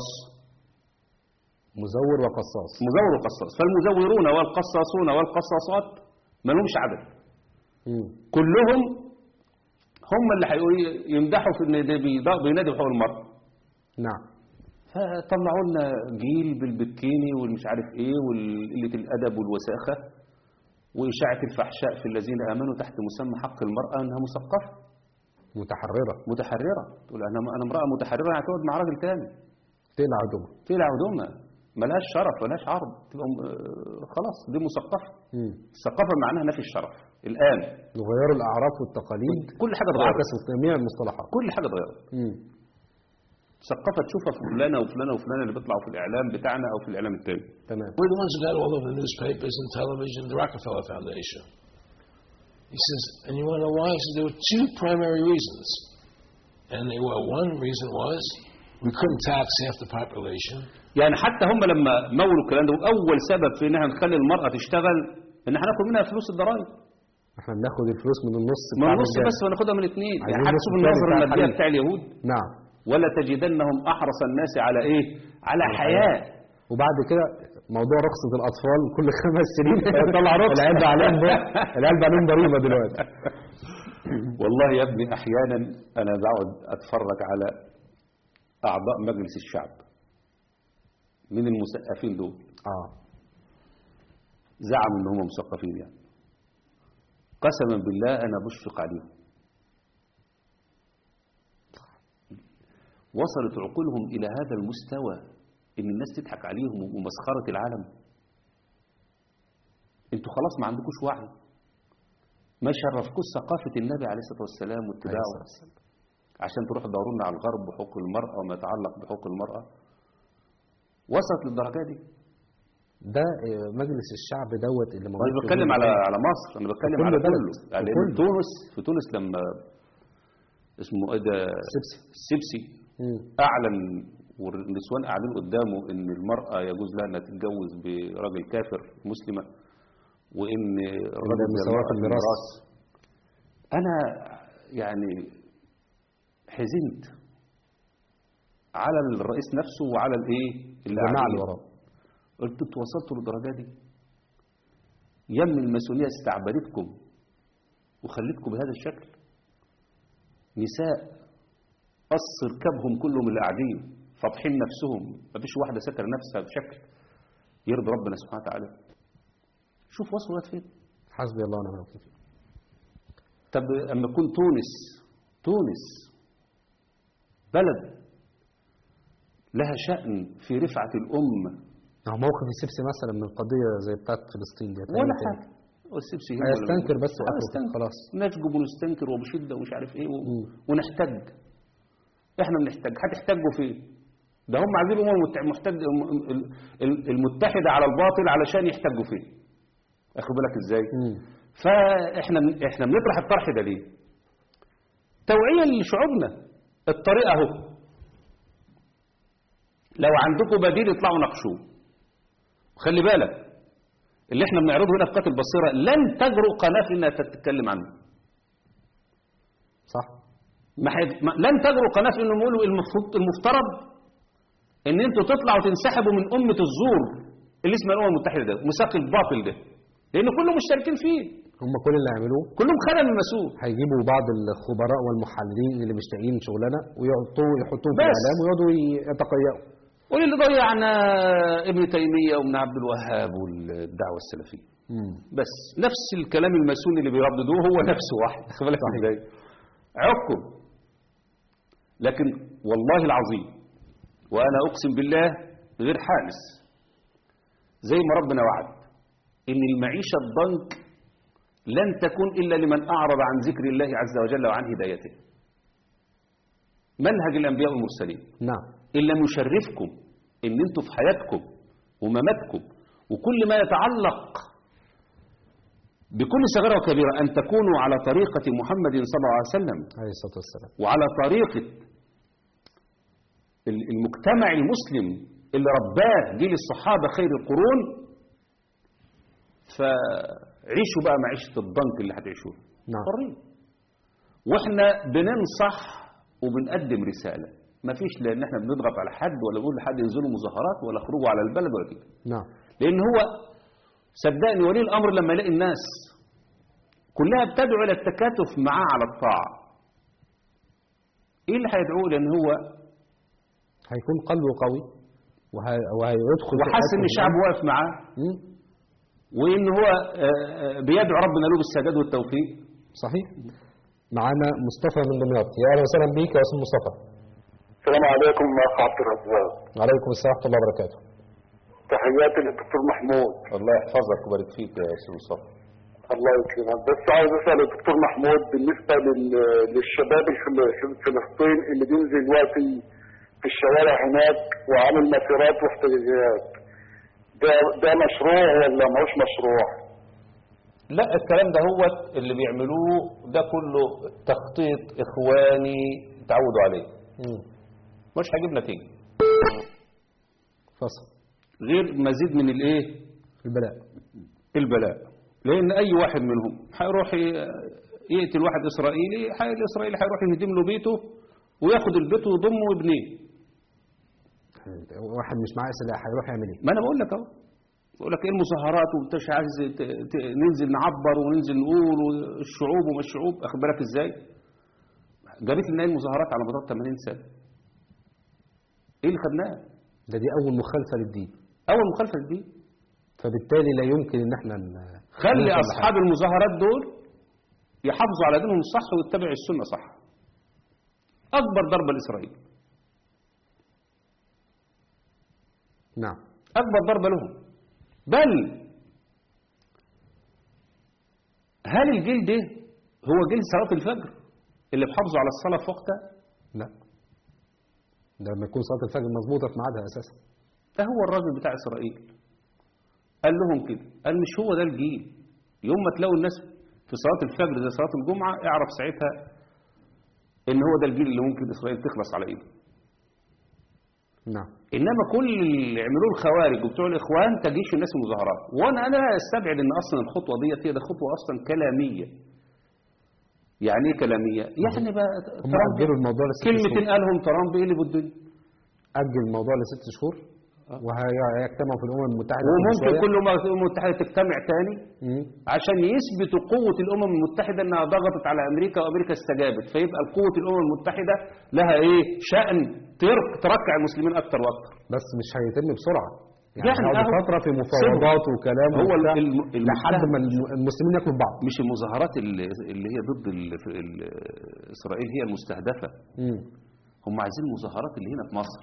مزور وقصاص. مزور وقصاص. فالمزورون والقصاصون والقصاصات ما لهمش عدد. مم. كلهم هم اللي هيقولوا يمدحوا في ان ده بينادي بحقوق المرأة. نعم. فطلعوا لنا جيل بالبكيني والمش عارف ايه وقلة الادب والوساخة واشاعة الفحشاء في الذين امنوا تحت مسمى حق المرأة انها مثقفة متحررة. متحررة. تقول انا انا امرأة متحررة هتقعد مع راجل تاني تقلع هدومها. تقلع هدومها ملهاش شرف ملهاش عرض تبقى خلاص دي مثقفة. الثقافة معناها نفي الشرف الآن. نغيروا الأعراف والتقاليد. كل حاجة اتغيرت. وعكسوا جميع المصطلحات. كل حاجة اتغيرت. ثقافة تشوفها في فلانة وفلانة وفلانة اللي بيطلعوا في الإعلام بتاعنا أو في الإعلام التاني. تمام. we're the ones who got all over the newspapers and television, the Rockefeller Foundation. He says, and you want to know why? He says there were two primary reasons. And they were, one reason was we couldn't tax half the population. يعني حتى هم لما مولوا الكلام ده أول سبب في إنها نخلي المرأة تشتغل إن احنا ناخد منها فلوس الضرائب. احنا بناخد الفلوس من النص. من النص بس وناخدها من الاثنين. يعني حتى شوف النظرة المادية بتاع اليهود. نعم. ولا تجدنهم أحرص الناس على إيه؟ على حياة. وبعد كده موضوع رخصة الأطفال كل خمس سنين طلع رخصة. العيال عليهم العيال عليهم ضريبة دلوقتي. والله يا ابني أحيانا أنا بقعد أتفرج على أعضاء مجلس الشعب من المثقفين دول اه زعم إن هم مثقفين يعني. قسما بالله أنا بشفق عليهم. وصلت عقولهم إلى هذا المستوى إن الناس تضحك عليهم ومسخرة العالم. انتوا خلاص ما عندكوش وعي. ما شرفكوش ثقافة النبي عليه الصلاة والسلام واتباعه عشان تروحوا تدوروا لنا على الغرب بحقوق المرأة وما يتعلق بحقوق المرأة. وصلت للدرجة دي. ده آه، مجلس الشعب دوت اللي موجود. أنا بتكلم على على مصر، أنا بتكلم على كله. يعني كله. تونس، في تونس لما اسمه إيه ده السبسي السبسي مم. أعلن والنسوان قاعدين قدامه إن المرأة يجوز لها أنها تتجوز براجل كافر مسلمة، وإن الرجل مساواة في الميراث. أنا يعني حزنت على الرئيس نفسه وعلى الإيه اللي الجماعة قاعدين. اللي وراه. قلت انتوا وصلتوا للدرجة دي؟ يم الماسونية استعبدتكم وخلتكم بهذا الشكل. نساء قص ركبهم كلهم اللي قاعدين فاضحين نفسهم، مفيش واحدة ستر نفسها بشكل يرضي ربنا سبحانه وتعالى. شوف وصلوا فين. حسبي الله ونعم الوكيل. طب اما تكون تونس تونس بلد لها شأن في رفعة الأمة، هو موقف السبسي مثلا من قضية زي بتاعت فلسطين دي ولا حاجة. والسبسي هيستنكر بس وقته خلاص. نشجب ونستنكر وبشدة ومش عارف ايه و... مم. ونحتج. احنا بنحتج. هتحتجوا فين؟ ده هم عايزين الامم المحتج... المتحدة على الباطل علشان يحتجوا فين؟ اخد بالك ازاي؟ مم. فاحنا احنا بنطرح الطرح ده ليه؟ توعية لشعوبنا. الطريقة اهو. لو عندكم بديل اطلعوا ناقشوه. خلي بالك اللي احنا بنعرضه هنا في قناة البصيرة لن تجرؤ قناة انها تتكلم عنه. صح. ما حي... ما... لن تجرؤ قناة انه يقولوا المفروض المفترض ان انتوا تطلعوا تنسحبوا من أمة الزور اللي اسمها الأمم المتحدة ده، مساق الباطل ده، لأن كلهم مشتركين فيه. هم كل اللي يعملوه كلهم خدم المسؤول. هيجيبوا بعض الخبراء والمحللين اللي مش لاقيين شغلانه ويحطوه يحطوه في بس. الاعلام ويقعدوا يتقيأوا. قول اللي ضيعنا ابن تيمية وابن عبد الوهاب والدعوة السلفية. مم. بس نفس الكلام الماسوني اللي بيرددوه هو نفسه واحد. خد بالك ازاي؟ عقب. لكن والله العظيم وانا اقسم بالله غير حانس زي ما ربنا وعد ان المعيشة الضنك لن تكون الا لمن اعرض عن ذكر الله عز وجل وعن هدايته. منهج الانبياء والمرسلين. نعم. إن لم يشرفكم إن أنتم في حياتكم ومماتكم وكل ما يتعلق بكل صغيرة وكبيرة أن تكونوا على طريقة محمد صلى الله عليه وسلم عليه الصلاة والسلام وعلى طريقة المجتمع المسلم اللي رباه جيل الصحابة خير القرون، فعيشوا بقى معيشة الضنك اللي هتعيشوه. نعم. حرين. وإحنا بننصح وبنقدم رسالة. ما فيش لان احنا بنضغط على حد ولا بنقول لحد ينزلوا مظاهرات ولا خروجوا على البلد ولا كده. نعم. لان هو صدقني ولي الامر لما يلاقي الناس كلها بتدعو الى التكاتف معاه على الطاعه، ايه اللي هيدعوه؟ لان هو هيكون قلبه قوي وهي... وهيدخل وحاسس ان الشعب واقف معاه وان هو بيدعو ربنا له بالسداد والتوفيق. صحيح. معانا مصطفى من دمياط. يا اهلا وسهلا بيك يا استاذ مصطفى. السلام عليكم اخ عبد الرزاق. وعليكم السلام ورحمه الله وبركاته. تحياتي للدكتور محمود. الله يحفظك ويبارك فيك يا استاذ مصطفى. الله يكرمك. بس عاوز اسال الدكتور محمود بالنسبه لل- للشباب الفل- في فلسطين اللي بينزل دلوقتي في الشوارع هناك وعامل مسيرات واحتجاجات، ده ده مشروع ولا ماهوش مشروع؟ لا الكلام ده هو اللي بيعملوه ده كله تخطيط اخواني تعودوا عليه. امم مش هيجيب نتيجه فصل غير مزيد من الايه البلاء. البلاء. لان اي واحد منهم هيروح ي- يقتل واحد اسرائيلي، حي- الاسرائيلي هيروح يهدم له بيته وياخد البيت ويضمه ويبنيه. واحد مش معاه سلاح هيروح يعمل ايه؟ ما انا بقول لك اهو يقول لك ايه المظاهرات وانت مش عايز ت- ت- ننزل نعبر وننزل نقول والشعوب وما الشعوب، اخد بالك ازاي؟ جابت لنا ايه المظاهرات على مدار ثمانين سنه؟ ايه اللي خدناه؟ ده دي أول مخالفة للدين، اول مخالفه للدين. فبالتالي لا يمكن إن احنا ن- خلي نوصل اصحاب لحاجة. المظاهرات دول يحافظوا على دينهم الصح ويتبعوا السنه صح. اكبر ضربه لاسرائيل، نعم. اكبر ضربه لهم. بل هل الجيل ده هو جيل صلاه الفجر اللي بيحافظوا على الصلاه في وقتها؟ لا، ده لما يكون صلاة الفجر مظبوطة في ميعادها أساسا. ده هو الراجل بتاع اسرائيل قال لهم كده، قال مش هو ده الجيل. يوم ما تلاقوا الناس في صلاه الفجر زي صلاه الجمعه اعرف ساعتها ان هو ده الجيل اللي ممكن اسرائيل تخلص على ايده. نعم. انما كل اللي عملوه الخوارج وبتوع الاخوان تجيش الناس المظاهرات. وانا انا استبعد ان اصلا الخطوه ديت هي ده خطوه اصلا كلاميه. يعني ايه كلاميه؟ يعني بقى هم ترامب أجلوا الموضوع لست كلمتين شهور. قالهم ترامب يقلبوا الدنيا. أجل الموضوع لست شهور وهيجتمعوا في الأمم المتحدة كل وممكن شوية. كل ما الامم المتحده تجتمع تاني مم. عشان يثبتوا قوه الامم المتحده انها ضغطت على امريكا وامريكا استجابت، فيبقى قوه الامم المتحده لها ايه؟ شأن ترك تركع المسلمين اكتر واكتر. بس مش هيتم بسرعة، يعني يعني هيقعد أهو فترة في مفاوضات وكلام هو وبتاع الم- الم- لحد ما الم- المسلمين ياكلوا بعض. مش المظاهرات اللي اللي هي ضد ال- ال- اسرائيل هي المستهدفه، مم. هم عايزين المظاهرات اللي هنا في مصر،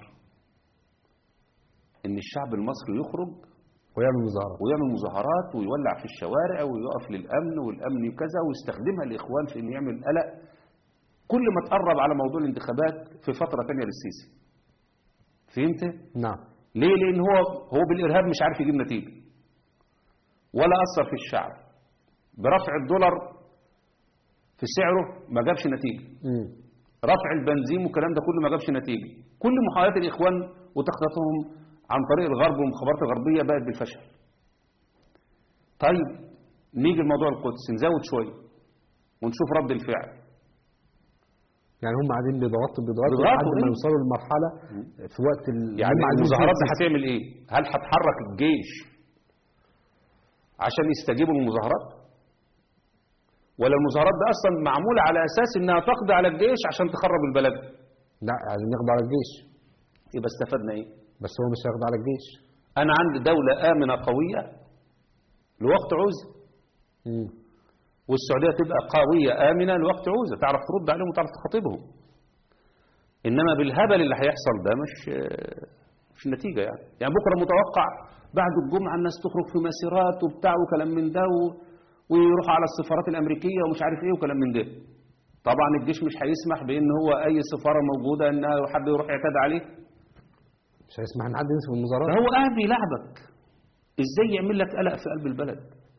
ان الشعب المصري يخرج ويعمل مظاهرات. ويعمل مظاهرات ويولع في الشوارع ويقف للامن والامن كذا، ويستخدمها الاخوان في انه يعمل قلق كل ما تقرب على موضوع الانتخابات في فتره ثانيه للسيسي. فهمت؟ نعم. ليه؟ لان هو هو بالارهاب مش عارف يجيب نتيجه ولا اثر في الشعب. برفع الدولار في سعره ما جابش نتيجه. مم. رفع البنزين والكلام ده كله ما جابش نتيجه. كل محاولات الاخوان وتخطيطهم عن طريق الغرب والمخابرات الغربيه بقت بالفشل. طيب نيجي لموضوع القدس، نزود شويه ونشوف رد الفعل. يعني هم قاعدين بيضغطوا بيضغطوا بيضغطوا لحد ما إيه؟ يوصلوا لمرحلة في وقت ال... يعني هم عايزين المظاهرات دي فيه هتعمل ايه؟ هل هتحرك الجيش عشان يستجيبوا للمظاهرات؟ ولا المظاهرات دي اصلا معموله على اساس انها تقضي على الجيش عشان تخرب البلد؟ لا، عايزين ياخدوا على الجيش، يبقى استفدنا ايه؟ بس هو مش هياخد على الجيش. انا عندي دوله امنه قويه لوقت عوزه، مم. والسعوديه تبقى قويه امنه لوقت عوزه، تعرف ترد عليهم وتعرف تخاطبهم. انما بالهبل اللي هيحصل ده مش مش نتيجه يعني. يعني بكره متوقع بعد الجمعه الناس تخرج في مسيرات وبتاع وكلام من ده و... ويروحوا على السفارات الامريكيه ومش عارف ايه وكلام من ده. طبعا الجيش مش هيسمح بان هو اي سفاره موجوده انها حد يروح يعتدي عليه. مش هيسمح ان حد ينزل في المظاهرات. فهو قاعد بيلعبك ازاي يعمل لك قلق في قلب البلد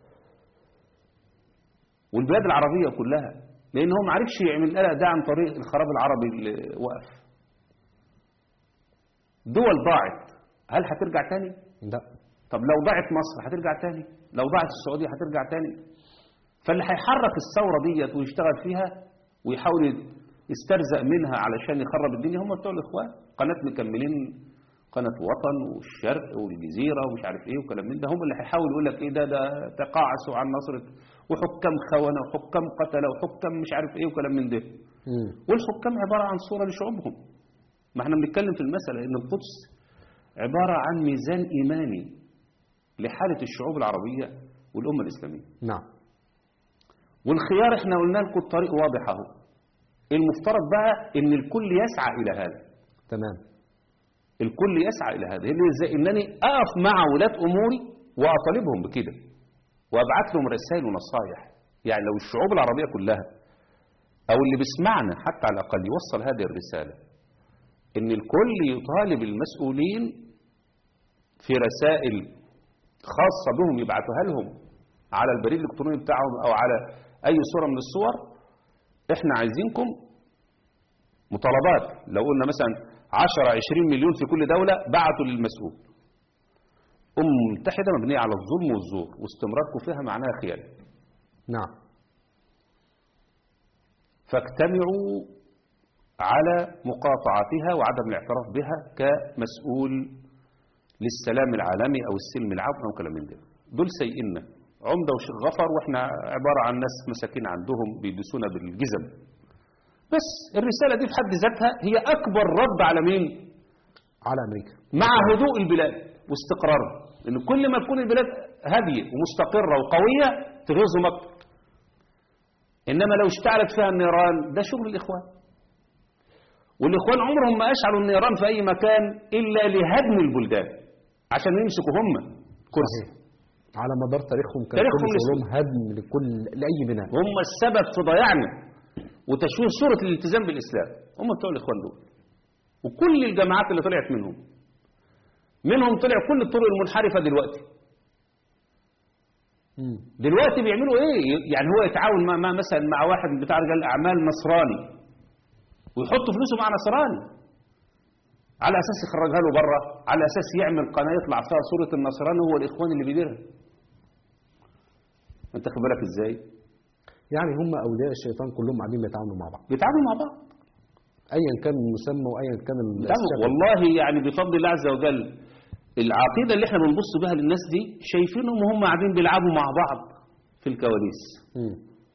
والبلاد العربيه كلها، لان هو ما عرفش يعمل القلق ده عن طريق الخراب العربي اللي وقف. دول ضاعت، هل هترجع تاني؟ لا. طب لو ضاعت مصر هترجع تاني؟ لو ضاعت السعوديه هترجع تاني؟ فاللي هيحرك الثوره ديت ويشتغل فيها ويحاول يسترزق منها علشان يخرب الدنيا هم بتوع الاخوان. قناه مكملين، قناه وطن والشرق والجزيره ومش عارف ايه وكلام من ده، هم اللي هيحاول يقول لك ايه ده ده تقاعسوا عن نصره وحكام خونه وحكام قتله وحكام مش عارف ايه وكلام من ده. مم. والحكام عباره عن صوره لشعوبهم. ما احنا بنتكلم في المساله ان القدس عباره عن ميزان ايماني لحاله الشعوب العربيه والامه الاسلاميه. نعم. والخيار احنا قلنا لكم الطريق واضح اهو. المفترض بقى ان الكل يسعى الى هذا. تمام. الكل يسعى الى هذا، اللي ازاي انني اقف مع ولاة اموري واطالبهم بكده وابعث لهم رسائل ونصايح. يعني لو الشعوب العربيه كلها او اللي بيسمعنا حتى على الاقل يوصل هذه الرساله، ان الكل يطالب المسؤولين في رسائل خاصه بهم يبعثوها لهم على البريد الالكتروني بتاعهم او على اي صوره من الصور، احنا عايزينكم مطالبات. لو قلنا مثلا عشرة عشرين مليون في كل دولة بعتوا للمسؤول. أمم متحدة مبنية على الظلم والزور واستمراركم فيها معناها خيانة. نعم. فاجتمعوا على مقاطعتها وعدم الاعتراف بها كمسؤول للسلام العالمي أو السلم العام أو كلام من ده. دول سيئنا عمدة وشيخ غفر، وإحنا عبارة عن ناس مساكين عندهم بيدسونا بالجزم. بس الرسالة دي في حد ذاتها هي أكبر رد على مين؟ على أمريكا، مع هدوء البلاد واستقرارها، لأن كل ما تكون البلاد هادية ومستقرة وقوية تغيظهم أكتر. إنما لو اشتعلت فيها النيران ده شغل الإخوان، والإخوان عمرهم ما أشعلوا النيران في أي مكان إلا لهدم البلدان عشان يمسكوا هم كرسي. على مدار تاريخهم كان تاريخهم كل شغلهم هدم لكل لأي بناء. هم السبب في ضياعنا وتشويه صورة الالتزام بالإسلام، هم بتوع الإخوان دول. وكل الجماعات اللي طلعت منهم منهم طلع كل الطرق المنحرفة دلوقتي. مم. دلوقتي بيعملوا ايه؟ يعني هو يتعاون مع مع مثلا مع واحد بتاع رجال اعمال نصراني ويحط فلوسه مع نصراني على اساس يخرجها له بره، على اساس يعمل قناه يطلع فيها صوره النصراني هو الاخوان اللي بيديرها. انت خد بالك ازاي؟ يعني هم أولياء الشيطان كلهم قاعدين بيتعاملوا مع بعض، بيتعاملوا مع بعض أيا كان المسمى وأيا كان لا الشكل. والله يعني بفضل الله عز وجل العقيده اللي احنا بنبص بها للناس دي شايفينهم وهم قاعدين بيلعبوا مع بعض في الكواليس. مم.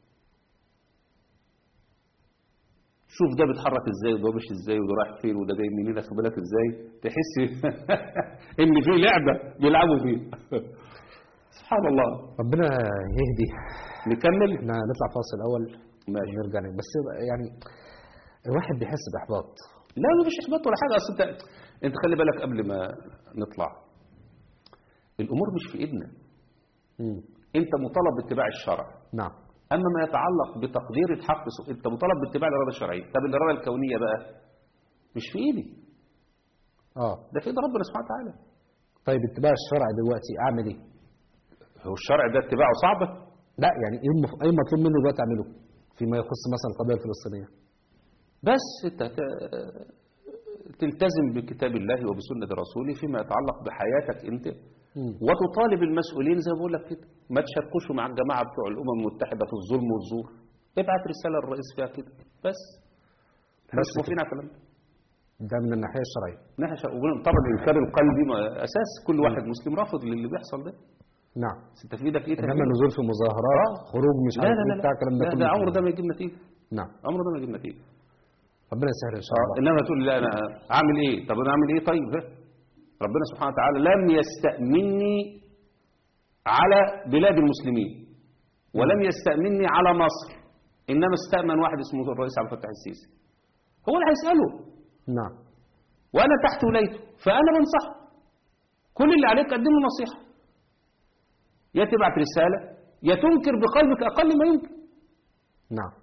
شوف ده بيتحرك ازاي وده ماشي ازاي وده رايح فين وده جاي منين، واخد بالك ازاي؟ تحس ان في لعبه بيلعبوا فيها. سبحان الله. ربنا يهدي. نكمل. احنا نطلع فاصل الاول ماشي. ونرجع ناني. بس يعني الواحد بيحس باحباط. لا مفيش احباط ولا حاجه، اصل انت انت خلي بالك قبل ما نطلع الامور مش في ايدنا. مم. انت مطالب باتباع الشرع. نعم. اما ما يتعلق بتقدير الحق انت مطالب باتباع الاراده الشرعيه. طب الاراده الكونيه بقى مش في ايدي، اه ده في ايد ربنا سبحانه وتعالى. طيب اتباع الشرع دلوقتي اعمل ايه؟ هو الشرع ده اتباعه صعبه؟ لا يعني ايه المف... ايه المطلوب مني دلوقتي اعمله فيما يخص مثلا القضيه الفلسطينيه؟ بس انت تلتزم بكتاب الله وبسنة رسوله فيما يتعلق بحياتك انت، مم. وتطالب المسؤولين زي ما بقول لك كده ما تشاركوش مع الجماعة بتوع الأمم المتحدة في الظلم والزور. ابعت رسالة للرئيس فيها كده بس. بس موافقين على الكلام ده. ده من الناحيه الشرعيه. نحن طبعا الإنكار القلبي أساس، كل واحد مسلم رافض للي بيحصل ده. نعم. انت في ايدك ايه؟ انما النزول في مظاهرات آه. خروج مش لا عارف لا ايه لا بتاع الكلام ده لا كله ده عمره ده ما يجيب نتيجة. نعم. عمره ده ما يجيب نتيجة. ربنا يسهل ان شاء آه. الله. انما تقول لا انا اعمل ايه؟ طب انا اعمل ايه؟ طيب ها؟ ربنا سبحانه وتعالى لم يستأمني على بلاد المسلمين ولم يستأمني على مصر، انما استأمن واحد اسمه الرئيس عبد الفتاح السيسي. هو اللي هيسأله. نعم. وانا تحت ولايته، فانا بنصحه. كل اللي عليك قدم له نصيحه. يا تبعت رساله يا تنكر بقلبك اقل ما يمكن. نعم.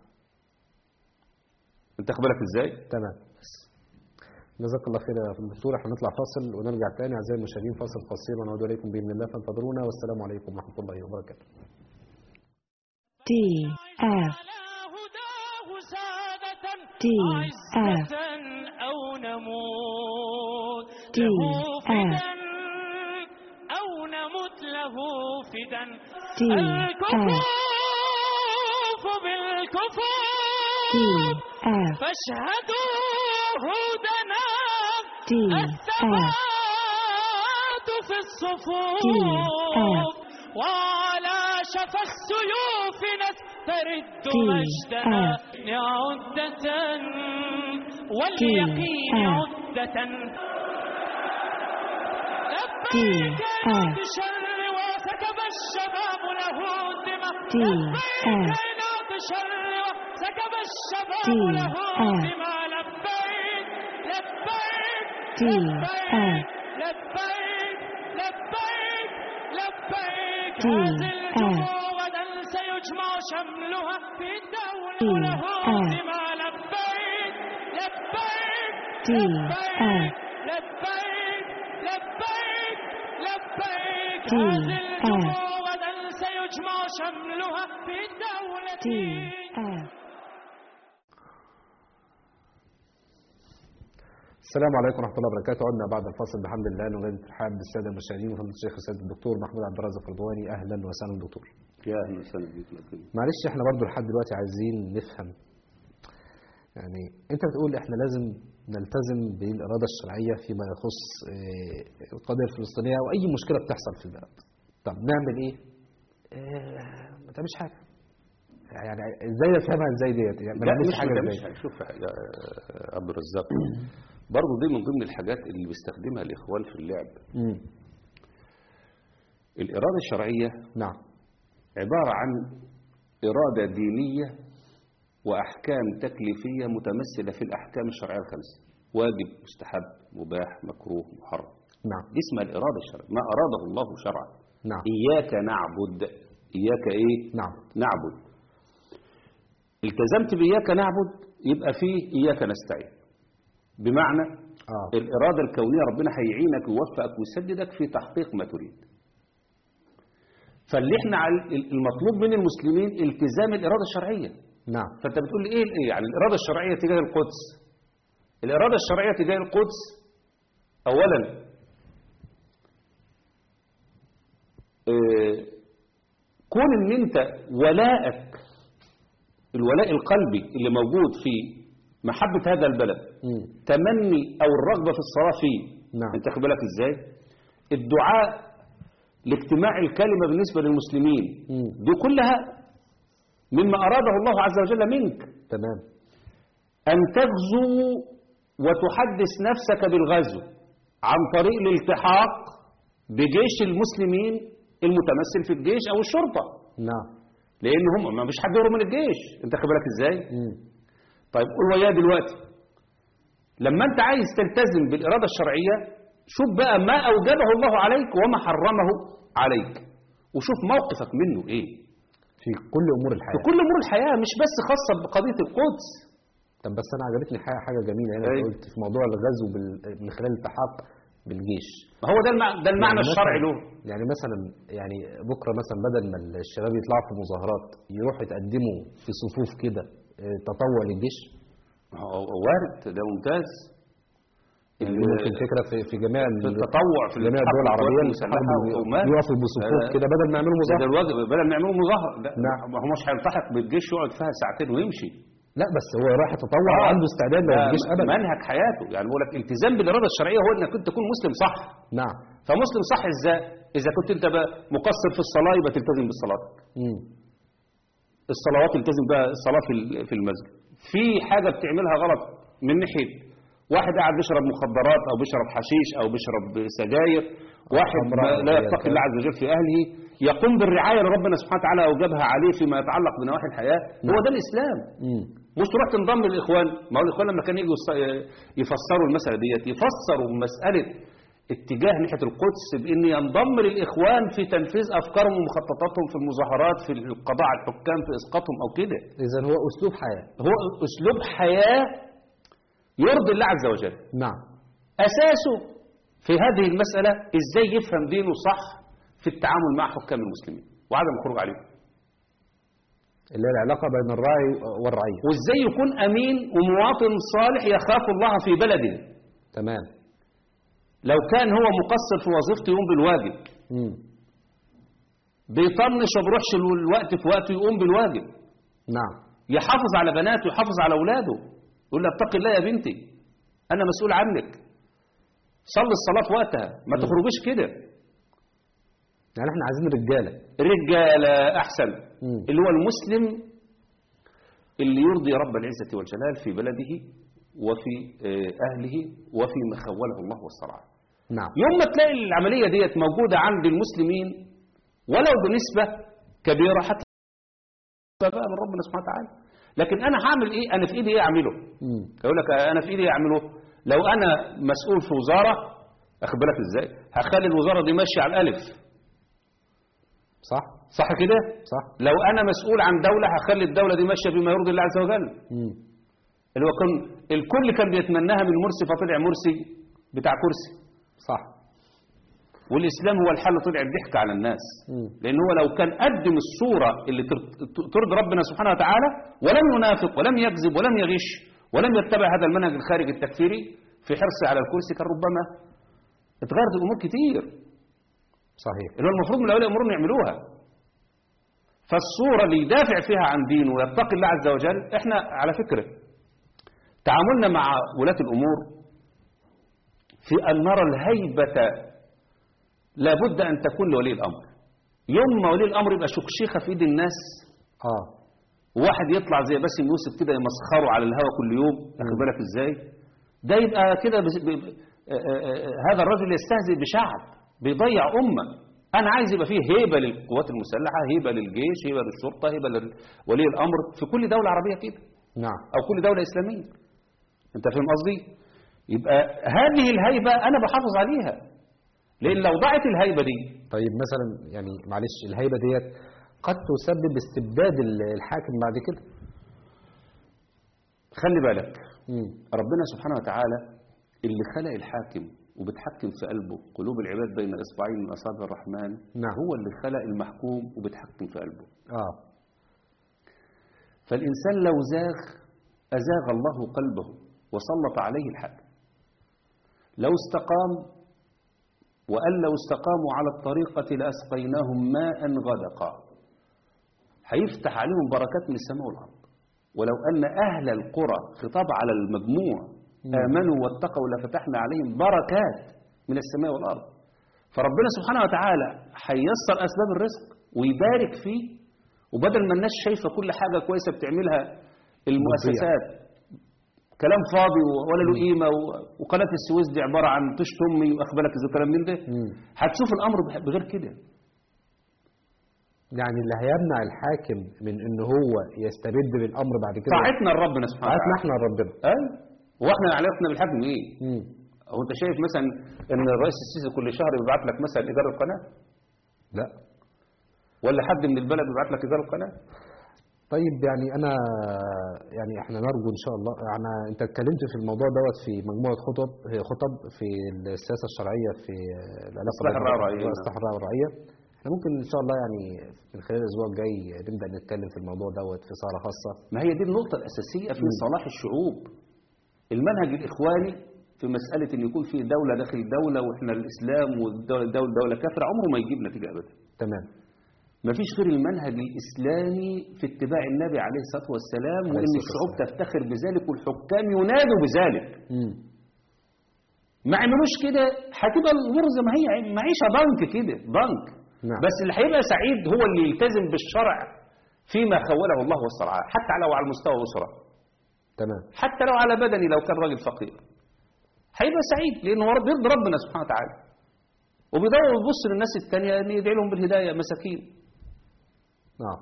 انت خد بالك ازاي؟ تمام. جزاك الله خير يا دكتور. احنا نطلع فاصل ونرجع تاني اعزائي المشاهدين، فاصل قصير ونعود اليكم باذن الله، فانتظرونا والسلام عليكم ورحمه الله وبركاته. D F D F أو نموت D F أو نموت له فدا D F الكفوف بالكفوف D F فاشهدوا هدنا D F الثبات في الصفوف D F وعلى شفا السيوف نسترد D مجدنا F عدة واليقين D F عدة D لبيك F بشر وسكب الشباب له الدماء D لبيك F بشر وسكب الشباب D له F الدماء لبيك لبيك D F لبيك لبيك لبيك D هذه F الجموع غدا سيجمع شملها في الدولة D له F الدماء لبيك لبيك D F لبيك لبيك لبيك D هذه F الجموع غدا سيجمع شملها في الدولة D F السلام عليكم ورحمه الله وبركاته. عدنا بعد الفاصل بحمد الله نريد الترحاب بالساده المشاهدين وفضيله الشيخ الاستاذ الدكتور محمود عبد الرازق الرضواني. اهلا وسهلا دكتور. يا اهلا وسهلا بك. معلش احنا برضو لحد دلوقتي عايزين نفهم يعني انت بتقول احنا لازم نلتزم بالإرادة الشرعية فيما يخص آه، القضية الفلسطينية أو أي مشكلة بتحصل في البلد. طب نعمل إيه؟ آه، ما تعملش حاجة. يعني ازاي نفهمها ازاي ديت؟ يعني ما لا نعملش مش حاجة ما ازاي؟ تعملش حاجة. شوف يا عبد الرزاق، برضه دي من ضمن الحاجات اللي بيستخدمها الإخوان في اللعب. مم. الإرادة الشرعية نعم. عبارة عن إرادة دينية وأحكام تكليفية متمثلة في الأحكام الشرعية الخمسة: واجب، مستحب، مباح، مكروه، محرم. نعم. دي اسمها الإرادة الشرعية، ما أراده الله شرعا. نعم. إياك نعبد، إياك إيه؟ نعم. نعبد. التزمت بإياك نعبد يبقى فيه إياك نستعين، بمعنى آه. الإرادة الكونية ربنا هيعينك ويوفقك ويسددك في تحقيق ما تريد. فاللي احنا على- المطلوب من المسلمين التزام الإرادة الشرعية. نعم. فأنت بتقول لي إيه إيه يعني الإرادة الشرعية تجاه القدس؟ الإرادة الشرعية تجاه القدس أولا آه، كون ان انت ولائك الولاء القلبي اللي موجود في محبة هذا البلد، مم. تمني او الرغبة في الصلاة فيه. نعم. انت خد بالك ازاي؟ الدعاء لاجتماع الكلمة بالنسبة للمسلمين، مم. دي كلها مما أراده الله عز وجل منك. تمام. أن تغزو وتحدث نفسك بالغزو عن طريق الالتحاق بجيش المسلمين المتمثل في الجيش أو الشرطة، نعم. لأن هم ما فيش حد يهرب من الجيش. أنت خد بالك إزاي؟ مم. طيب قول وياه دلوقتي، لما أنت عايز تلتزم بالإرادة الشرعية شوف بقى ما أوجبه الله عليك وما حرمه عليك، وشوف موقفك منه إيه في كل أمور في الحياة. كل أمور الحياة، مش بس خاصة بقضية القدس. طب بس أنا عجبتني حاجة حاجة جميلة هنا. أيوة. أنت قلت في موضوع الغزو بال... من خلال الالتحاق بالجيش. ما هو ده المعنى, ده المعنى يعني الشرعي له. مثلاً- يعني مثلا يعني بكرة مثلا بدل ما الشباب يطلعوا في مظاهرات يروحوا يتقدموا في صفوف كده آه، تطوع للجيش. هو وارد، ده ممتاز. يعني ال- ممكن فكرة في في جميع ال- في التطوع في جميع الالتحاق الدول العربية بالقوات الاتحاد المسلحة بي- وما- يقفوا بصفوف آه، كده بدل ما يعملوا ده, ده مظاهرة. الواجب، بدل ما يعملوا مظاهرة. لا نعم. ما هو مش هيلتحق بالجيش يقعد فيها ساعتين ويمشي. لا بس هو رايح يتطوع آه. وعنده استعداد لو ده الجيش أبدا. منهج حياته. يعني بقول لك التزام بالإرادة الشرعية هو انك كنت تكون مسلم صح. نعم. فمسلم صح ازاي؟ إذا كنت أنت بقى مقصر في الصلاة يبقى تلتزم بالصلاة. مم. الصلوات تلتزم بقى الصلاة في ال- في المسجد. في حاجة بتعملها غلط من ناحية واحد قاعد بيشرب مخدرات أو بيشرب حشيش أو بيشرب سجاير، واحد خمرة ما أو لا أيا يتقي كان. الله عز وجل في أهله، يقوم بالرعاية اللي ربنا سبحانه وتعالى أوجبها عليه فيما يتعلق بنواحي الحياة. هو ده الإسلام. مم. مش تروح تنضم للإخوان. ما هو الإخوان لما كانوا يجوا يص- يفسروا المسألة ديت يفسروا مسألة اتجاه ناحية القدس بأن ينضم للإخوان في تنفيذ أفكارهم ومخططاتهم في المظاهرات في القضاء على الحكام في إسقاطهم أو كده. إذا هو أسلوب حياة. هو أسلوب حياة يرضي الله عز وجل. نعم. أساسه في هذه المسألة إزاي يفهم دينه صح في التعامل مع حكام المسلمين وعدم الخروج عليهم، اللي هي العلاقة بين الراعي والرعية. وإزاي يكون أمين ومواطن صالح يخاف الله في بلده. تمام. لو كان هو مقصر في وظيفته يقوم بالواجب، مم. بيطنش وما بيروحش الوقت في وقته يقوم بالواجب، نعم. يحافظ على بناته يحافظ على أولاده، يقول لها اتقي الله يا بنتي أنا مسؤول عنك، صلي الصلاة في وقتها، ما مم. تخرجيش كده. يعني احنا عايزين رجالة. رجالة أحسن، مم. اللي هو المسلم اللي يرضي رب العزة والجلال في بلده وفي آه، أهله وفي ما خوله الله والصلاة. نعم. يوم ما تلاقي العملية ديت موجودة عند المسلمين ولو بنسبة كبيرة حتى بقى من ربنا سبحانه وتعالى. لكن أنا هعمل إيه؟ أنا في إيدي إيه أعمله؟ مم. يقول لك أنا في إيدي إيه أعمله؟ لو أنا مسؤول في وزارة، أخد بالك إزاي؟ هخلي الوزارة دي ماشية على الألف. صح. صح كده؟ صح. لو أنا مسؤول عن دولة هخلي الدولة دي ماشية بما يرضي الله عز وجل. مم. اللي هو كان الكل كان بيتمناها من مرسي فطلع مرسي بتاع كرسي. صح. والإسلام هو الحل، طلع الضحك على الناس. مم. لأن هو لو كان قدم الصورة اللي تر- ترضي ربنا سبحانه وتعالى ولم ينافق ولم يكذب ولم يغش ولم يتبع هذا المنهج الخارجي التكفيري في حرصه على الكرسي كان ربما اتغيرت الأمور كتير. صحيح. اللي هو المفروض من أولياء أمورهم يعملوها. فالصورة اللي يدافع فيها عن دينه ويتقي الله عز وجل، احنا على فكرة تعاملنا مع ولاة الأمور في أن نرى الهيبة لابد أن تكون لولي الأمر. يوم ما ولي الأمر يبقى شكشيخة في إيد الناس، اه وواحد يطلع زي باسم يوسف كده يمسخره على الهوا كل يوم، واخد بالك ازاي؟ ده يبقى كده بس- ب- ب- آه، آه، آه، هذا الرجل يستهزئ بشعب، بيضيع أمة. أنا عايز يبقى فيه هيبة للقوات المسلحة، هيبة للجيش، هيبة للشرطة، هيبة لولي الأمر في كل دولة عربية كده، نعم أو كل دولة إسلامية. أنت فاهم قصدي؟ يبقى هذه الهيبة أنا بحافظ عليها، لأن لو ضاعت الهيبة دي طيب مثلا يعني معلش الهيبة ديت قد تسبب استبداد ال- الحاكم بعد كده. خلي بالك، مم. ربنا سبحانه وتعالى اللي خلق الحاكم وبتحكم في قلبه، قلوب العباد بين إصبعين من أصابع الرحمن. نعم. هو اللي خلق المحكوم وبتحكم في قلبه. اه فالإنسان لو زاغ أزاغ الله قلبه وسلط عليه الحاكم. لو استقام، وأن لو استقاموا على الطريقة لأسقيناهم ماء غدقا، هيفتح عليهم بركات من السماء والأرض. ولو أن أهل القرى، خطاب على المجموع، آمنوا واتقوا لفتحنا عليهم بركات من السماء والأرض. فربنا سبحانه وتعالى هيسر أسباب الرزق ويبارك فيه، وبدل ما الناس شايفة كل حاجة كويسة بتعملها المؤسسات كلام فاضي ولا له قيمة، و- وقناة السويس دي عبارة عن طشت أمي وأخبالك إذا كلام من ده، مم. هتشوف الأمر بح- بغير كده. يعني اللي هيمنع الحاكم من ان هو يستبد بالامر بعد كده طاعتنا لربنا سبحانه طاعتنا وتعالى. احنا لربنا. أيوة. واحنا علاقتنا بالحكم ايه؟ مم. هو انت شايف مثلا ان الرئيس السيسي كل شهر بيبعت لك مثلا ايجار القناه؟ لا ولا حد من البلد بيبعت لك ايجار القناه؟ طيب يعني انا يعني احنا نرجو ان شاء الله. انا انت اتكلمت في الموضوع دوت في مجموعه خطب خطب في السياسه الشرعيه في العلاقه إصلاح بين الرعاية والرعية. اصلاح الرعايه والرعيه. احنا ممكن ان شاء الله يعني من خلال الاسبوع الجاي نبدا نتكلم في الموضوع دوت في سهره خاصه. ما هي دي النقطه الاساسيه في صلاح الشعوب. المنهج الاخواني في مساله ان يكون في دوله داخل دوله واحنا الاسلام والدوله دوله, دولة كافره عمره ما يجيب نتيجه ابدا. تمام. ما فيش غير المنهج الاسلامي في اتباع النبي عليه الصلاه والسلام، عليه وان الصلاة الشعوب والسلام. تفتخر بذلك والحكام ينادوا بذلك. مم. ما عملوش كده هتبقى الامور زي ما هي معيشه ضنك كده ضنك. نعم. بس اللي هيبقى سعيد هو اللي يلتزم بالشرع فيما خوله الله واسترعاه، حتى لو على المستوى الاسره، تمام. حتى لو على بدني لو كان راجل فقير هيبقى سعيد، لانه هو بيرضي ربنا سبحانه وتعالى، وبيدور يبص للناس التانية ان يدعي لهم بالهدايه مساكين. نعم.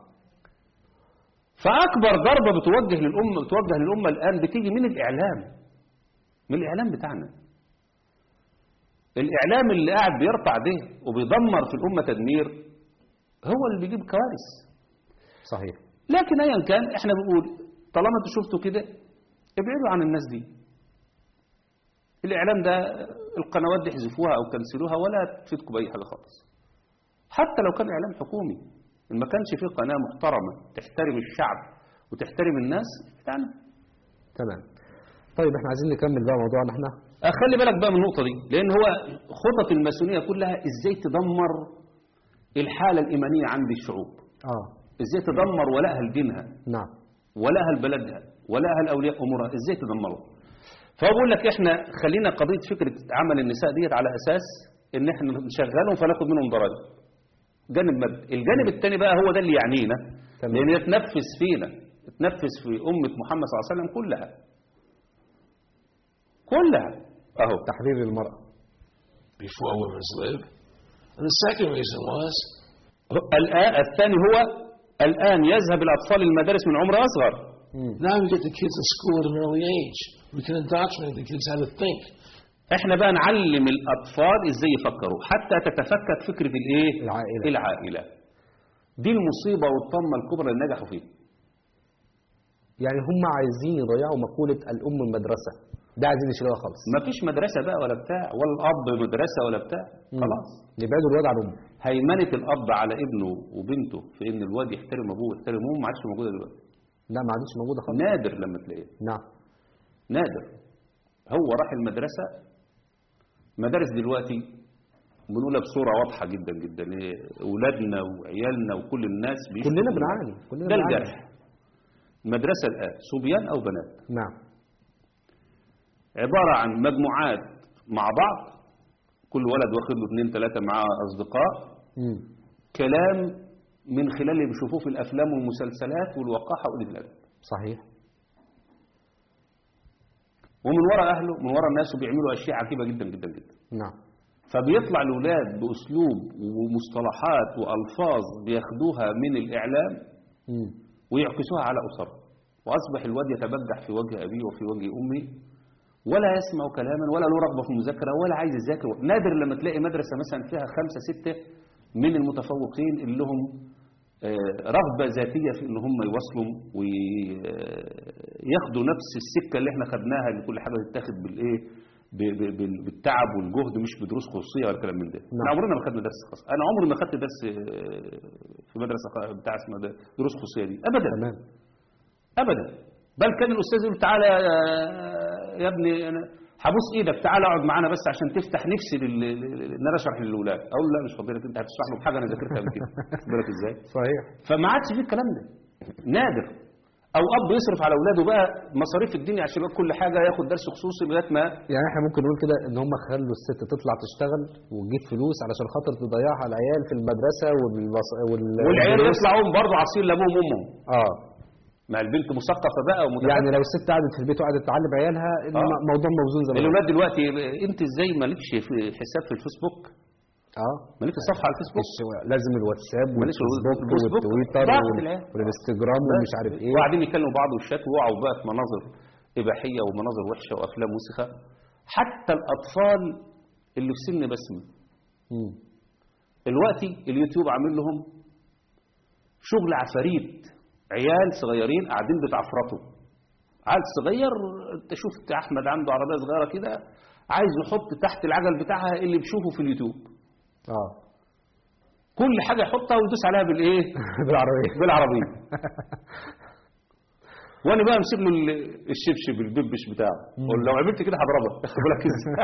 فاكبر ضربه بتوجه للامه بتوجه للامه الان بتيجي من الاعلام، من الاعلام بتاعنا. الاعلام اللي قاعد بيرفع ده وبيدمر في الامه تدمير هو اللي بيجيب كوارث. صحيح. لكن ايا كان احنا بنقول طالما انتوا شفتوا كده ابعدوا عن الناس دي. الاعلام ده القنوات دي احذفوها او كنسلوها ولا تفيدكم باي حاجه خالص. حتى لو كان اعلام حكومي، إن ما كانش فيه قناه محترمه تحترم الشعب وتحترم الناس يعني. تمام. طيب احنا عايزين نكمل بقى موضوعنا احنا. خلي بالك بقى من النقطه دي، لان هو خطط الماسونيه كلها ازاي تدمر الحاله الايمانيه عند الشعوب، اه ازاي تدمر ولائها لدينها، نعم. ولائها لبلدها، ولائها لاولياء امورها، ازاي تدمره. فبقول لك احنا خلينا قضيه فكره عمل النساء ديت على اساس ان احنا نشغلهم فناخد منهم ضرائب. جانب مادي، الجانب الثاني بقى هو ده اللي يعنينا، تمام. لان يتنفس فينا، يتنفس في امه محمد صلى الله عليه وسلم كلها كلها اهو. تحرير المرأة. before women's live. And the second reason was الآن الثاني هو الآن يذهب الأطفال المدارس من عمر أصغر. now we get the kids in school at an early age. We can indoctrinate the kids how to think. احنا بقى نعلم الأطفال ازاي يفكروا حتى تتفكك فكرة الايه؟ العائلة. العائلة. دي المصيبة والطمة الكبرى اللي نجحوا فيها. يعني هم عايزين يضيعوا مقولة الأم المدرسة، ده عايزين يشيلوها خالص. ما فيش مدرسة بقى ولا بتاع، ولا الأب مدرسة ولا بتاع، خلاص. يبعدوا الواد عن أمه. هيمنة الأب على ابنه وبنته في إن الواد يحترم أبوه ويحترم أمه ما عادش موجودة دلوقتي. لا ما عادش موجودة خالص. نادر لما تلاقيه. نعم. نادر. هو راح المدرسة، مدارس دلوقتي بنقولها بصورة واضحة جدا جدا، إيه، أولادنا وعيالنا وكل الناس بيشوفوا كلنا بنعاني. كلنا ده بنعاني. الجرح. المدرسة الآن صبيان أو بنات. نعم. عبارة عن مجموعات مع بعض، كل ولد واخد له اثنين ثلاثة مع أصدقاء، مم. كلام من خلال اللي بيشوفوه في الأفلام والمسلسلات والوقاحة وقلة الأدب، صحيح. ومن وراء أهله من وراء الناس، وبيعملوا أشياء عجيبة جدا جدا جدا. نعم. فبيطلع الأولاد بأسلوب ومصطلحات وألفاظ بياخدوها من الإعلام مم. ويعكسوها على أسرهم، وأصبح الواد يتبجح في وجه أبيه وفي وجه أمه، ولا يسمع كلاما ولا له رغبة في المذاكرة ولا عايز يذاكر. نادر لما تلاقي مدرسة مثلا فيها خمسة ستة من المتفوقين اللي لهم رغبة ذاتية في ان هم يواصلوا وياخدوا نفس السكة اللي احنا خدناها، اللي كل حاجة تتاخد بالايه بالتعب والجهد، مش بدروس خصوصية ولا كلام من ده. احنا عمرنا ما خدنا درس خاص، انا عمري ما خدت درس في مدرسة بتاع اسمها دروس خصوصية دي ابدا. تمام. ابدا. بل كان الاستاذ يقول تعالى يا ابني انا هبوس ايدك تعالى اقعد معانا بس عشان تفتح نفسي ان انا اشرح للاولاد. اقول لا مش فاضيلك، انت هتشرح لهم حاجه انا ذاكرتها قبل كده. خد بالك ازاي؟ صحيح. فما عادش في الكلام ده، نادر. او اب يصرف على اولاده بقى مصاريف الدنيا عشان كل حاجه ياخد درس خصوصي لغايه ما، يعني احنا ممكن نقول كده ان هم خلوا الست تطلع تشتغل وتجيب فلوس علشان خاطر تضيعها على العيال في المدرسه والبص... وال... والعيال يطلعوا برضه عصير لابوهم وامهم. اه ما البنت مثقفه بقى ومتفقه. يعني لو الست قعدت في البيت وقعدت تعلم عيالها الموضوع موزون زي ما الاولاد دلوقتي انت ازاي مالكش في حساب في الفيسبوك؟ اه مالكش صفحه على الفيسبوك؟ لازم الواتساب والفيسبوك والتويتر والانستجرام ومش عارف ايه، وقاعدين يكلموا بعض والشات، وقعوا بقى في مناظر اباحيه ومناظر وحشه وافلام وسخه. حتى الاطفال اللي في سن بسمه دلوقتي اليوتيوب عامل لهم شغل عفاريت، عيال صغيرين قاعدين بيتعفرطوا. عيل صغير انت شفت احمد عنده عربيه صغيره كده عايز يحط تحت العجل بتاعها اللي بيشوفه في اليوتيوب. اه كل حاجه يحطها ويدوس عليها بالايه؟ بالعربيه بالعربيه. وانا بقى امسك له الشبشب الببش بتاعه، اقول لو عملت كده هضربك. خد بالك ازاي؟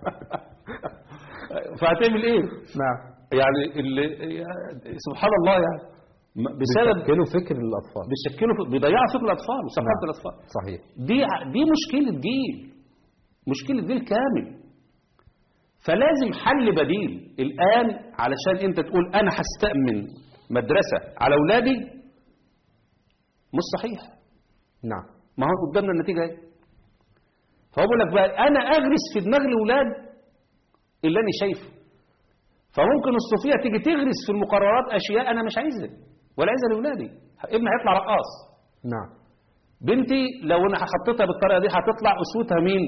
فهتعمل ايه؟ نعم. يعني اللي سبحان الله يعني بسبب بيشكلوا فكر الاطفال، بيشكلوا بيضيعوا فكر الاطفال وثقافه الاطفال. صحيح. دي دي مشكله جيل، مشكله جيل كامل. فلازم حل بديل الان علشان انت تقول انا هستأمن مدرسه على اولادي، مش صحيح. نعم. ما هو قدامنا النتيجه اهي. فهو بيقول لك بقى انا اغرس في دماغ الاولاد اللي انا شايفه. فممكن الصوفيه تيجي تغرس في المقررات اشياء انا مش عايزها ولا عايزها لاولادي. ابني هيطلع رقاص. نعم. بنتي لو انا حطيتها بالطريقه دي هتطلع اسوتها مين؟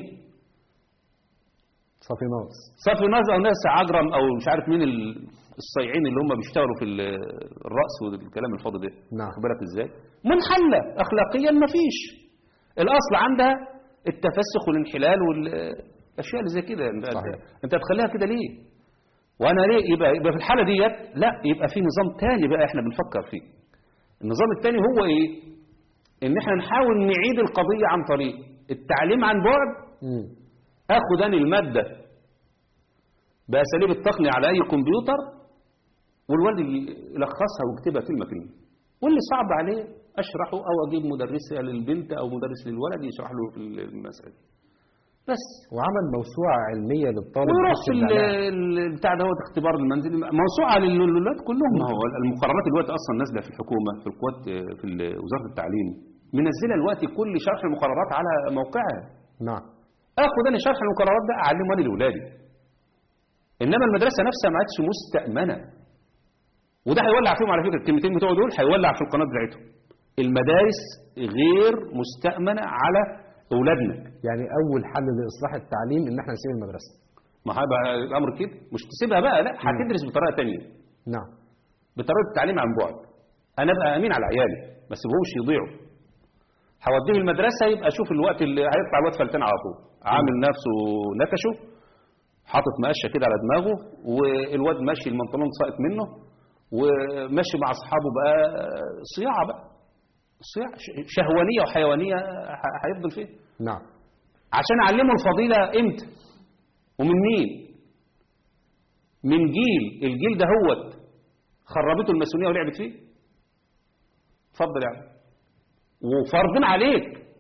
صافي ناس. صافي ناس او ناس عجرم او مش عارف مين الصيعين اللي هم بيشتغلوا في الرقص والكلام الفاضي ده. نعم. خد بالك ازاي؟ منحله اخلاقيا مفيش. الاصل عندها التفسخ والانحلال والاشياء اللي زي كده. صحيح. انت هتخليها كده ليه؟ وانا ليه يبقى يبقى في الحاله ديت لا يبقى في نظام تاني بقى احنا بنفكر فيه. النظام التاني هو ايه؟ ان احنا نحاول نعيد القضيه عن طريق التعليم عن بعد. امم اخد انا الماده باساليب التقنيه على اي كمبيوتر والولد يلخصها ويكتبها كلمه كلمه، واللي صعب عليه اشرحه او اجيب مدرسه للبنت او مدرس للولد يشرح له في المساله دي بس. وعمل موسوعه علميه للطالب ويروح في البتاع دوت اختبار المنزلي، موسوعه للولاد كلهم. ما هو المقررات دلوقتي اصلا نازله في الحكومه في القوات في وزاره التعليم منزله دلوقتي كل شرح المقررات على موقعها. نعم. اخد انا شرح المقررات ده اعلمه انا لاولادي. انما المدرسه نفسها ما عادش مستأمنه. وده هيولع فيهم على فكره الكلمتين بتوع دول هيولع في القناه بتاعتهم. المدارس غير مستأمنه على اولادنا. يعني اول حل لاصلاح التعليم ان احنا نسيب المدرسه. ما هيبقى الامر كده، مش تسيبها بقى، لا هتدرس بطريقه ثانيه. نعم. بطريقه التعليم عن بعد. انا ابقى امين على عيالي ما اسيبهمش يضيعوا. هوديه المدرسه يبقى شوف الوقت اللي هيطلع الواد فلتان على طول، عامل نفسه نكشه، حاطط مقشه كده على دماغه، والواد ماشي البنطلون ساقط منه وماشي مع اصحابه بقى صياعه بقى. صياعه شهوانيه وحيوانيه هيفضل فيها. نعم. عشان اعلمه الفضيله امتى ومن مين؟ من جيل، الجيل ده هوت خربته الماسونيه ولعبت فيه. اتفضل يعني. وفرضين عليك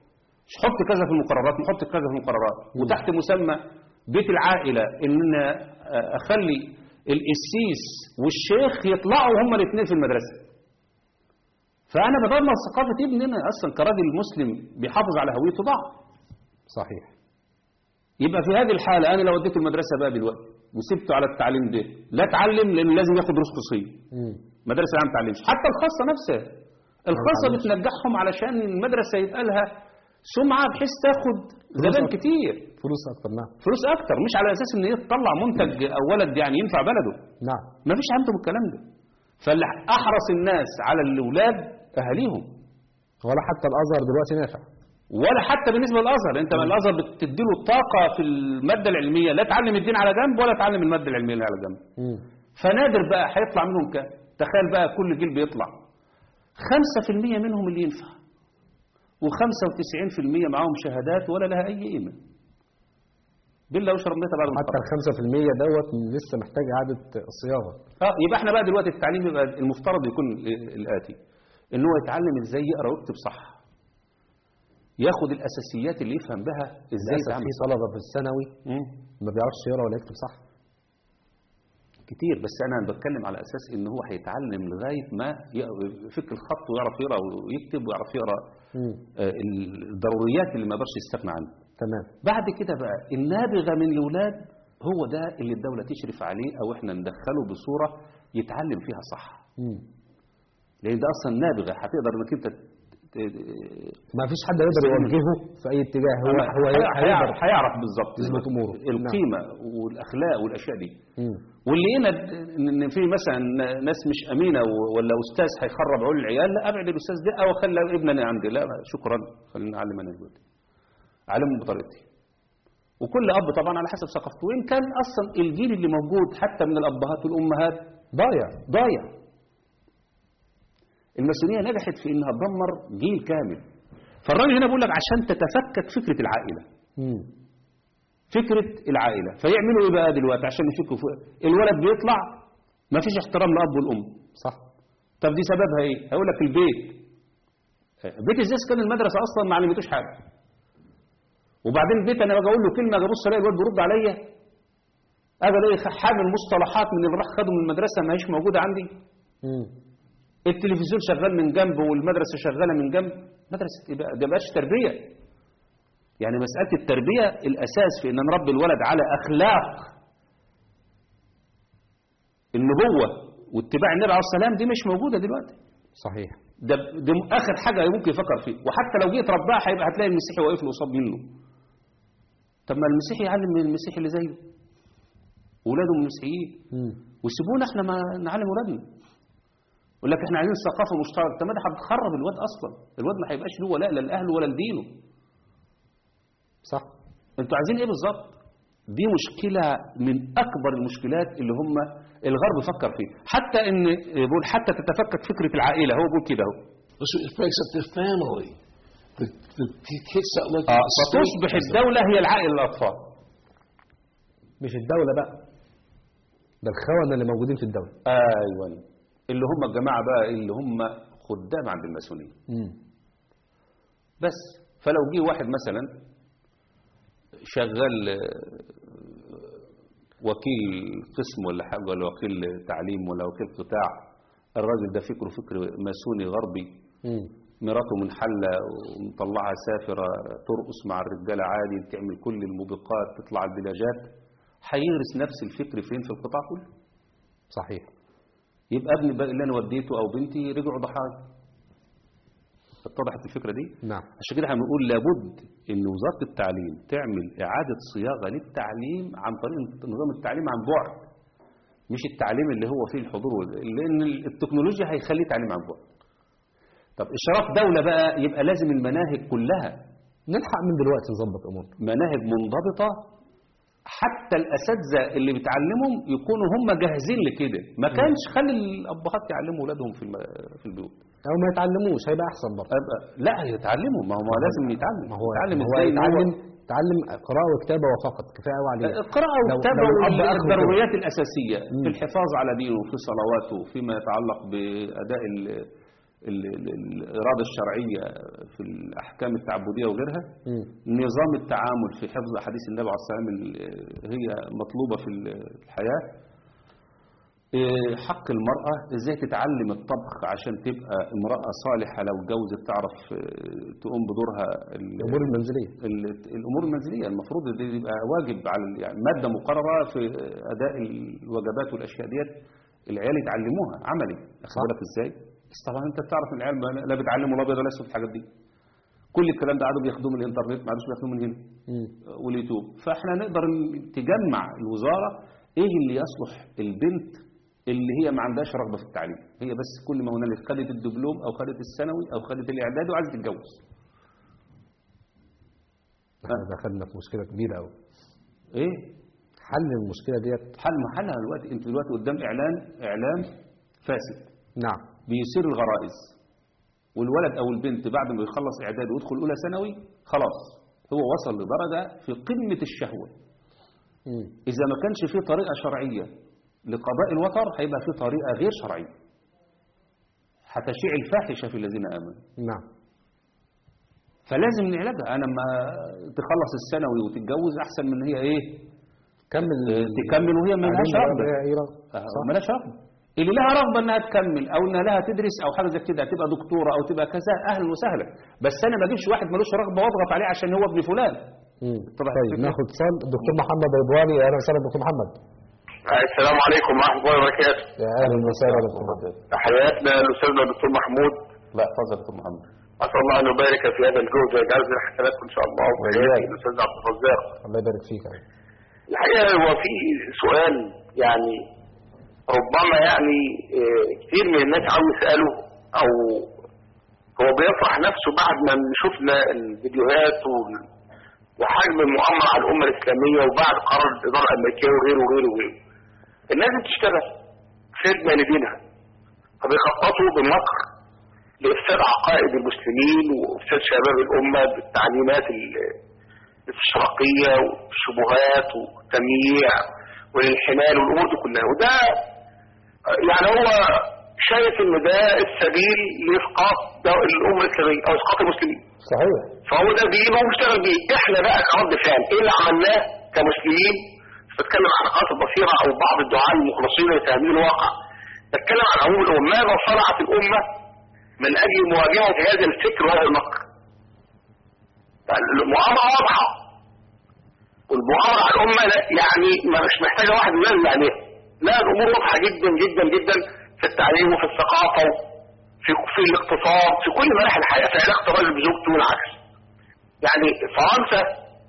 مش حط كذا في المقررات، نحط كذا في المقررات، وتحت مسمى بيت العائلة إن أنا أخلي القسيس والشيخ يطلعوا هما الاثنين في المدرسة. فأنا بدمر ثقافة ابننا أصلا كراجل مسلم بيحافظ على هويته ضعف. صحيح. يبقى في هذه الحالة أنا لو وديته المدرسة بقى دلوقتي وسبته على التعليم ده، لا اتعلم لأنه لازم ياخد دروس خصوصية. مدرسة العام ما تعلمش، حتى الخاصة نفسها. الخاصة بتنجحهم علشان المدرسة يبقى لها سمعة بحيث تاخد زبائن كتير. فلوس أكتر. نعم. فلوس أكتر، مش على أساس إن هي تطلع منتج أو ولد يعني ينفع بلده. نعم. ما فيش عندهم الكلام ده. فاللي أحرص الناس على الأولاد أهاليهم. ولا حتى الأزهر دلوقتي نافع. ولا حتى بالنسبة للأزهر، أنت من الأزهر بتديله الطاقة في المادة العلمية، لا تعلم الدين على جنب ولا تعلم المادة العلمية اللي على جنب. مم. فنادر بقى هيطلع منهم كام؟ تخيل بقى كل جيل بيطلع خمسة في المية منهم اللي ينفع، وخمسة وتسعين في المية معاهم شهادات ولا لها أي قيمة. بالله وشرب ميتها بعد ما حتى ال خمسة في المية دوت لسه محتاج إعادة صياغة. اه يبقى احنا بقى دلوقتي التعليم يبقى المفترض يكون الآتي، إن هو يتعلم إزاي يقرأ ويكتب صح، ياخد الأساسيات اللي يفهم بها إزاي يتعامل. في طلبة في الثانوي ما بيعرفش يقرأ ولا يكتب صح كتير، بس أنا بتكلم على أساس إن هو هيتعلم لغاية ما يفك الخط ويعرف يقرأ ويكتب ويعرف يقرأ آه الضروريات اللي ما يقدرش يستغنى عنها. تمام. بعد كده بقى النابغة من الأولاد هو ده اللي الدولة تشرف عليه أو إحنا ندخله بصورة يتعلم فيها صح. مم. لأن ده أصلا نابغة هتقدر إنك أنت ما فيش حد يقدر يوجهه في أي اتجاه. هو هو هيعرف هيعرف بالظبط يظبط اموره القيمه والاخلاق والاشياء دي. مم. واللي هنا ان في مثلا ناس مش امينه ولا استاذ هيخرب عقول العيال، لا ابعد الاستاذ ده او خلي ابننا عندي، لا شكرا خلينا نعلم انا دلوقتي، اعلمهم بطريقتي. وكل اب طبعا على حسب ثقافته، وان كان اصلا الجيل اللي موجود حتى من الابهات والامهات ضايع ضايع. الماسونيه نجحت في انها تدمر جيل كامل. فالراجل هنا بيقول لك عشان تتفكك فكره العائله. مم. فكره العائله، فيعملوا ايه بقى دلوقتي عشان يفكوا الولد بيطلع ما فيش احترام لاب والام. صح. طب دي سببها ايه؟ هيقول لك البيت. بيت ازاي كان المدرسه اصلا ما علمتوش حاجه. وبعدين البيت انا باجي اقول له كلمه اجي ابص الاقي الواد بيرد عليا، اجي الاقي حامل مصطلحات من اللي راح خده من المدرسه ما هيش موجوده عندي. مم. التلفزيون شغال من جنب والمدرسة شغالة من جنب. مدرسة ايه بقى؟ ده بقاش تربية. يعني مسألة التربية الأساس في إن نربي الولد على أخلاق النبوة واتباع النبي عليه السلام دي مش موجودة دلوقتي. صحيح. ده, ده آخر حاجة ممكن يفكر فيه، وحتى لو جيت رباه هيبقى هتلاقي المسيحي واقف له قصاد منه. طب ما المسيحي يعلم من المسيحي اللي زيه. أولاده من المسيحيين. ويسيبونا احنا ما نعلم أولادنا. يقول لك احنا عايزين ثقافه مشتركه. طب ما ده هتخرب الواد اصلا، الواد ما هيبقاش له ولاء لا لاهله ولا لدينه. صح. انتوا عايزين ايه بالظبط؟ دي مشكله من اكبر المشكلات اللي هم الغرب فكر فيه، حتى ان بيقول حتى تتفكك فكره العائله، هو بيقول كده اهو. It breaks up the family. The, the kids that look اه فتصبح الدوله هي العائله للاطفال. مش الدوله بقى، ده الخونه اللي موجودين في الدوله. ايوه اللي هم الجماعة بقى اللي هم خدام عند الماسونية. بس فلو جه واحد مثلا شغال وكيل قسم ولا حاجة ولا وكيل تعليم ولا وكيل قطاع، الراجل ده فكره فكر ماسوني غربي. مم. مراته منحلة ومطلعها سافرة ترقص مع الرجالة عادي، تعمل كل الموبقات، تطلع البلاجات، هيغرس نفس الفكر فين؟ في القطاع كله. صحيح. يبقى ابني اللي انا وديته او بنتي رجعوا ضحايا. اتضحت الفكره دي؟ نعم. عشان كده هنقول لابد ان وزاره التعليم تعمل اعاده صياغه للتعليم عن طريق نظام التعليم عن بعد، مش التعليم اللي هو فيه الحضور، لان التكنولوجيا هيخليه تعليم عن بعد. طب اشراف دوله بقى، يبقى لازم المناهج كلها نلحق من دلوقتي نظبط امورنا، مناهج منضبطه، حتى الاساتذه اللي بتعلمهم يكونوا هم جاهزين لكده. ما كانش خلي الابهات يعلموا اولادهم في في البيوت او ما يتعلموش، هيبقى احسن برضه. لا يتعلموا، ما هو لازم يتعلم. ما هو يتعلم هو ازاي؟ يتعلم تعلم قراءه وكتابه وفقط، كفايه قوي عليه. القراءه والكتابه والضروريات الاساسيه مم. في الحفاظ على دينه، في صلواته، فيما يتعلق باداء الإرادة الشرعية في الأحكام التعبدية وغيرها، مم. نظام التعامل في حفظ أحاديث النبي عليه الصلاة والسلام هي مطلوبة في الحياة، إيه، حق المرأة ازاي تتعلم الطبخ عشان تبقى امرأة صالحة لو اتجوزت تعرف إيه، تقوم بدورها ال- الأمور المنزلية. ال- الأمور المنزلية. المفروض دي يبقى واجب على ال- يعني مادة مقررة في أداء الوجبات والأشياء ديت العيال يتعلموها عملي. أخد بالك ازاي؟ بس طبعا انت بتعرف ان العيال ما- لا بيتعلموا الابيض ولا الاسود في الحاجات دي. كل الكلام ده قعدوا بياخدوه من الانترنت، ما عادوش بياخدوه من هنا مم. واليوتيوب. فاحنا نقدر تجمع الوزارة ايه اللي يصلح البنت اللي هي ما عندهاش رغبة في التعليم، هي بس كل ما هنالك خدت الدبلوم او خدت الثانوي او خدت الاعدادي وعايزة تتجوز. احنا دخلنا في مشكلة كبيرة أوي. ايه حل المشكلة ديت. حل محلها دلوقتي؟ انت دلوقتي قدام اعلان اعلام فاسد نعم. بيثير الغرائز، والولد او البنت بعد ما يخلص اعدادي ويدخل اولى ثانوي خلاص هو وصل لدرجة في قمة الشهوة. مم. إذا ما كانش في طريقة شرعية لقضاء الوتر هيبقى في طريقة غير شرعية هتشيع الفاحشة في الذين آمنوا. نعم. فلازم نعالجها. أنا لما تخلص الثانوي وتتجوز أحسن من هي إيه كمل تكمل وهي ما لهاش رغبة. صح. ما لهاش رغبة. اللي لها رغبة إنها تكمل أو إنها لها تدرس أو حاجة زي كده تبقى دكتورة أو تبقى كذا أهلا وسهلا، بس أنا ما أجيبش واحد ملوش رغبة وأضغط عليه عشان هو ابن فلان. مم. طبعا طيب الفكرة- ناخد اتصال الدكتور محمد رضواني. اهلا وسهلا دكتور محمد. السلام عليكم ورحمة الله وبركاته. يا اهلا وسهلا يا دكتور محمد. تحياتنا لأستاذنا الدكتور محمود. لا اتفضل دكتور محمد. أسأل الله أن يبارك في هذا الجهد ويجعل من حسناتكم إن شاء الله. وتحياتي للأستاذ عبد الرزاق. الله يبارك فيك. الحقيقة هو في سؤال يعني ربما يعني آه، كتير من الناس عاوز يسأله، أو هو بيفرح نفسه بعد ما شفنا الفيديوهات وال- وحجم المؤامرة على الأمة الإسلامية وبعد قرار الإدارة الأمريكية وغيره وغيره وغيره. الناس بتشتغل خدمة لدينها، فبيخططوا بمكر لإفساد عقائد المسلمين وإفساد شباب الأمة بالتعليمات ال- الاستشراقية والشبهات والتمييع والانحلال والأمور دي كلها. وده يعني هو شايف إن ده السبيل لإسقاط دو- الأمة الإسلامية أو إسقاط المسلمين. صحيح. فهو ده دينه ومشتغل بيه. احنا بقى كرد فعل ايه اللي عملناه كمسلمين؟ بتكلم عن حلقات البصيره او بعض الدعاة المخلصين اللي فاهمين الواقع. بتكلم عن عموم الامه، ماذا صنعت الامه من اجل مواجهه هذا الفكر وهذا المكر؟ المؤامره واضحه، والمؤامره على الامه لا يعني مش محتاجه واحد ينزل عليها. لا الامور واضحه جدا جدا جدا في التعليم وفي الثقافه في في الاقتصاد في كل مراحل الحياه، في علاقه الرجل بزوجته والعكس. يعني فرنسا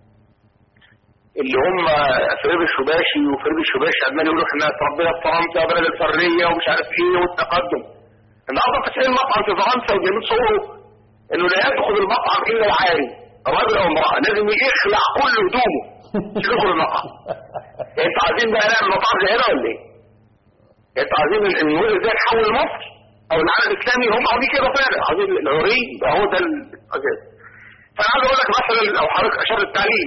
اللي هم فريد الشباشي وفريد الشباشي عمال يقولوا احنا اتربينا في فرنسا بلد الحريه ومش عارف ايه والتقدم. النهارده فاتحين مطعم في فرنسا وجايبين صوره انه لا يدخل المطعم الا العاري، الراجل او المراه لازم يخلع كل هدومه عشان يدخل المطعم. يعني انتوا عايزين بقى نعمل مطعم زي هنا ولا ايه؟ انتوا عايزين النموذج ده يتحول لمصر او العالم الاسلامي؟ هم عاوزين كده فعلا، عاوزين العري يبقى هو ده الاساس. فانا عايز اقول لك مثلا لو حضرتك اشرت التعليم،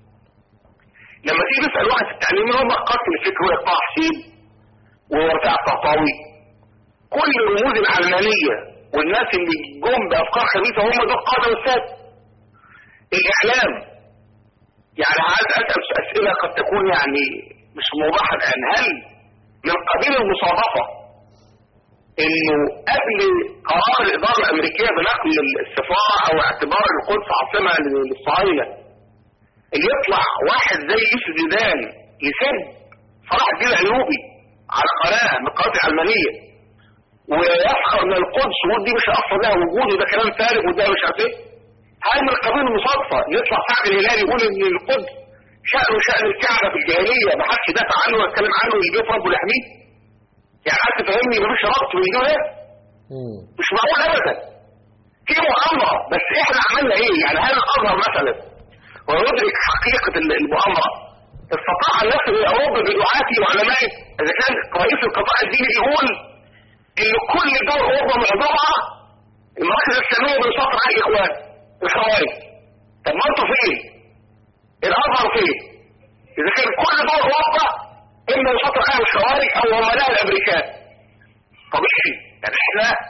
لما تيجي تسال واحد في التعليم اللي هم قتل الفكر ويقطع حسين وورفاع الطهطاوي، كل الرموز العلمانيه والناس اللي جم بافكار خبيثه هم دول قاده والساد. الاعلام يعني عايز اسال اسئله قد تكون يعني مش موضحه الان، هل من قبيل المصادفه انه قبل قرار الاداره الامريكيه بنقل السفاره او اعتبار القدس عاصمه للصهاينه اللي يطلع واحد زي يوسف زيدان يسب صلاح الدين الايوبي على قناه من القنوات العلمانيه ويسخر من القدس ويقول دي مش اصلا لها وجود وده كلام فارغ وده مش عارف ايه؟ هل من قبيل المصادفه يطلع سعد الهلالي يقول ان القدس شأنه شأن الكعبه في الجاهليه ما حدش دافع عنه ويتكلم عنه ويجيب ربه ليحميه؟ يعني عايز تفهمني ملوش ربط من دول ايه؟ مش معقول ابدا. في مؤامره، بس احنا عملنا ايه؟ يعني هل الازهر مثلا ويدرك حقيقه المؤامره استطاع ان يصل الى اوروبا بدعاته وعلمائه؟ اذا كان رئيس القطاع الديني يقول ان كل دول اوروبا معظمها المراكز الاسلاميه بنشاط على الاخوان الخوارج. طب ما انتوا فين؟ الازهر فين؟ اذا كان كل دول اوروبا اما يشاط على الخوارج او عملاء الامريكان. طبيعي يعني احنا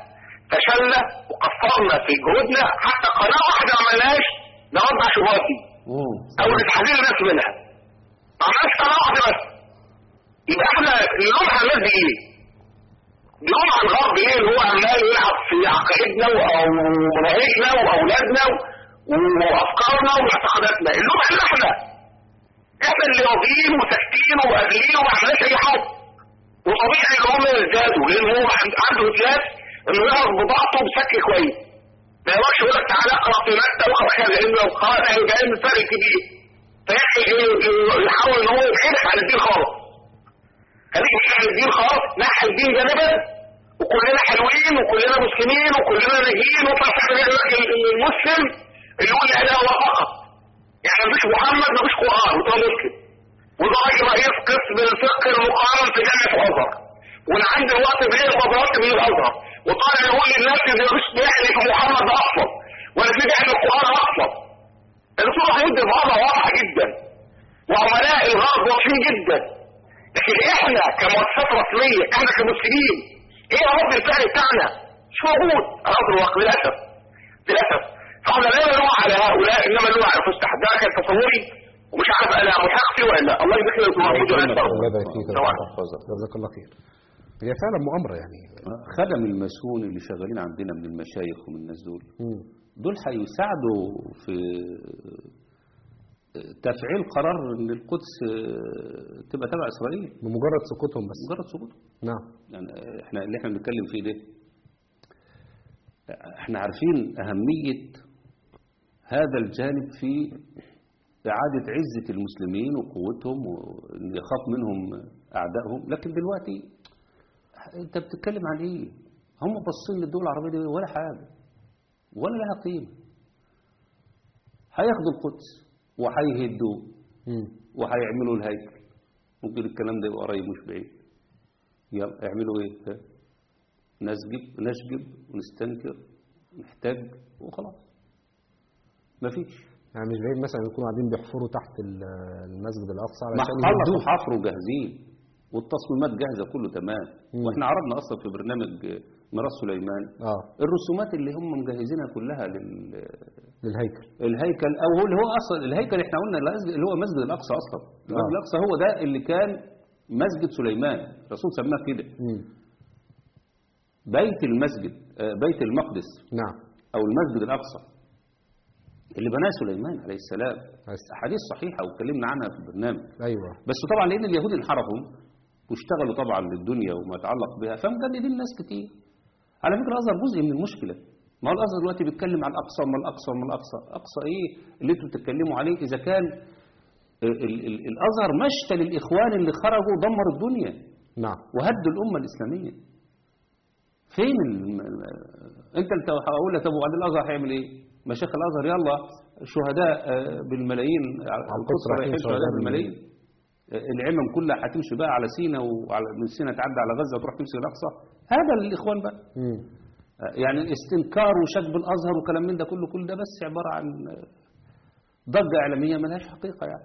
فشلنا وقصرنا في جهودنا، حتى قناه واحده ما عملناش نوضح شبهاتي او نتحذر الناس منها. ما عملناش قناه واحده بس. يبقى احنا نلوم على الناس دي ايه؟ نلوم على الغرب ايه اللي هو عمال يلعب في عقائدنا او مناهجنا واولادنا وافكارنا ومعتقداتنا؟ اللوم علينا احنا. احنا اللي راضيين وساكتين وقابلين وما عملناش اي حاجه. وطبيعي ان هم يزدادوا، لان هو عنده اجلاس انه يعرف بضاعته بشكل كويس. ما يقدرش يقول لك تعالى اقرا في ماده واقرا كذا، لان لو قرأنا هيبقى من فرق كبير. فيحاول ان هو يبعدك عن الدين خالص. خليك بعيد عن الدين خالص، نحي الدين جانبا، وكلنا حلوين وكلنا مسلمين وكلنا ناجيين، ويطلع صاحب المسلم اللي يقول لا اله الا فقط. يعني مفيش محمد مفيش قران وده مسلم. وده راجل رئيس قسم الفقه المقارن في جامعه الازهر. واللي عنده الوقت بيقرا مباراه من الازهر. وطالع يقول للناس ان مفيش داعي في محمد اصلا ولا في داعي للقران اصلا. الرسول هيدي بوضع واضح جدا. وعملاء الغرب واضحين جدا. لكن احنا كمؤسسات رسميه، احنا كمسلمين، ايه رد الفعل بتاعنا؟ مش موجود على ارض الواقع للاسف. للاسف. فاحنا لا نلوم على هؤلاء، انما نلوم على انفسنا. ده كان تصوري ومش عارف انا محق فيه ولا. الله يبارك لك ويرحمك. الله يبارك فيك. جزاك الله خير. هي فعلا مؤامره يعني. خدم المسؤول اللي شغالين عندنا من المشايخ ومن الناس دول مم. دول هيساعدوا في تفعيل قرار ان القدس تبقى تبع اسرائيل بمجرد سقوطهم بس. مجرد سقوطهم. نعم. يعني احنا اللي احنا بنتكلم فيه ده، احنا عارفين اهميه هذا الجانب في اعاده عزه المسلمين وقوتهم وان يخاف منهم اعدائهم. لكن دلوقتي انت بتتكلم عن ايه؟ هم باصين للدول العربيه دي ولا حاجه ولا لها قيمه. هياخدوا القدس وهيهدوه وهيعملوا الهيكل. ممكن الكلام ده يبقى قريب مش بعيد. يلا اعملوا ايه؟ نسجب نشجب ونستنكر نحتاج وخلاص. مفيش. يعني مش بعيد مثلا يكونوا قاعدين بيحفروا تحت المسجد الاقصى علشان خلصوا حفروا جاهزين والتصميمات جاهزه كله تمام. مم. واحنا عرضنا اصلا في برنامج ميراث سليمان اه الرسومات اللي هم مجهزينها كلها لل للهيكل. الهيكل او هو اللي هو اصلا الهيكل احنا قلنا اللي هو مسجد الاقصى اصلا. المسجد آه. الاقصى هو ده اللي كان مسجد سليمان. الرسول سماه كده. مم. بيت المسجد بيت المقدس نعم. او المسجد الاقصى اللي بناه سليمان عليه السلام. احاديث صحيحه واتكلمنا عنها في البرنامج. ايوه. بس طبعا لان اليهود انحرفوا واشتغلوا طبعا للدنيا وما يتعلق بها فمجندين ناس كتير. على فكره الازهر جزء من المشكله. ما هو الازهر دلوقتي بيتكلم عن الاقصى وما الاقصى وما الاقصى. اقصى ايه اللي انتوا بتتكلموا عليه اذا كان ال ال الازهر مشتل الاخوان اللي خرجوا دمروا الدنيا. نعم. وهدوا الامه الاسلاميه. فين الم... انت اللي هقول لك طب وبعدين الازهر هيعمل ايه؟ مشايخ الازهر يلا شهداء بالملايين على القدس رايحين شهداء بالملايين. العمم كلها هتمشي بقى على سينا وعلى من سينا تعدي على غزه وتروح تمشي الاقصى. هذا الاخوان بقى. مم. يعني استنكار وشجب الازهر وكلام من ده كله كل ده بس عباره عن ضجه اعلاميه ملهاش حقيقه يعني.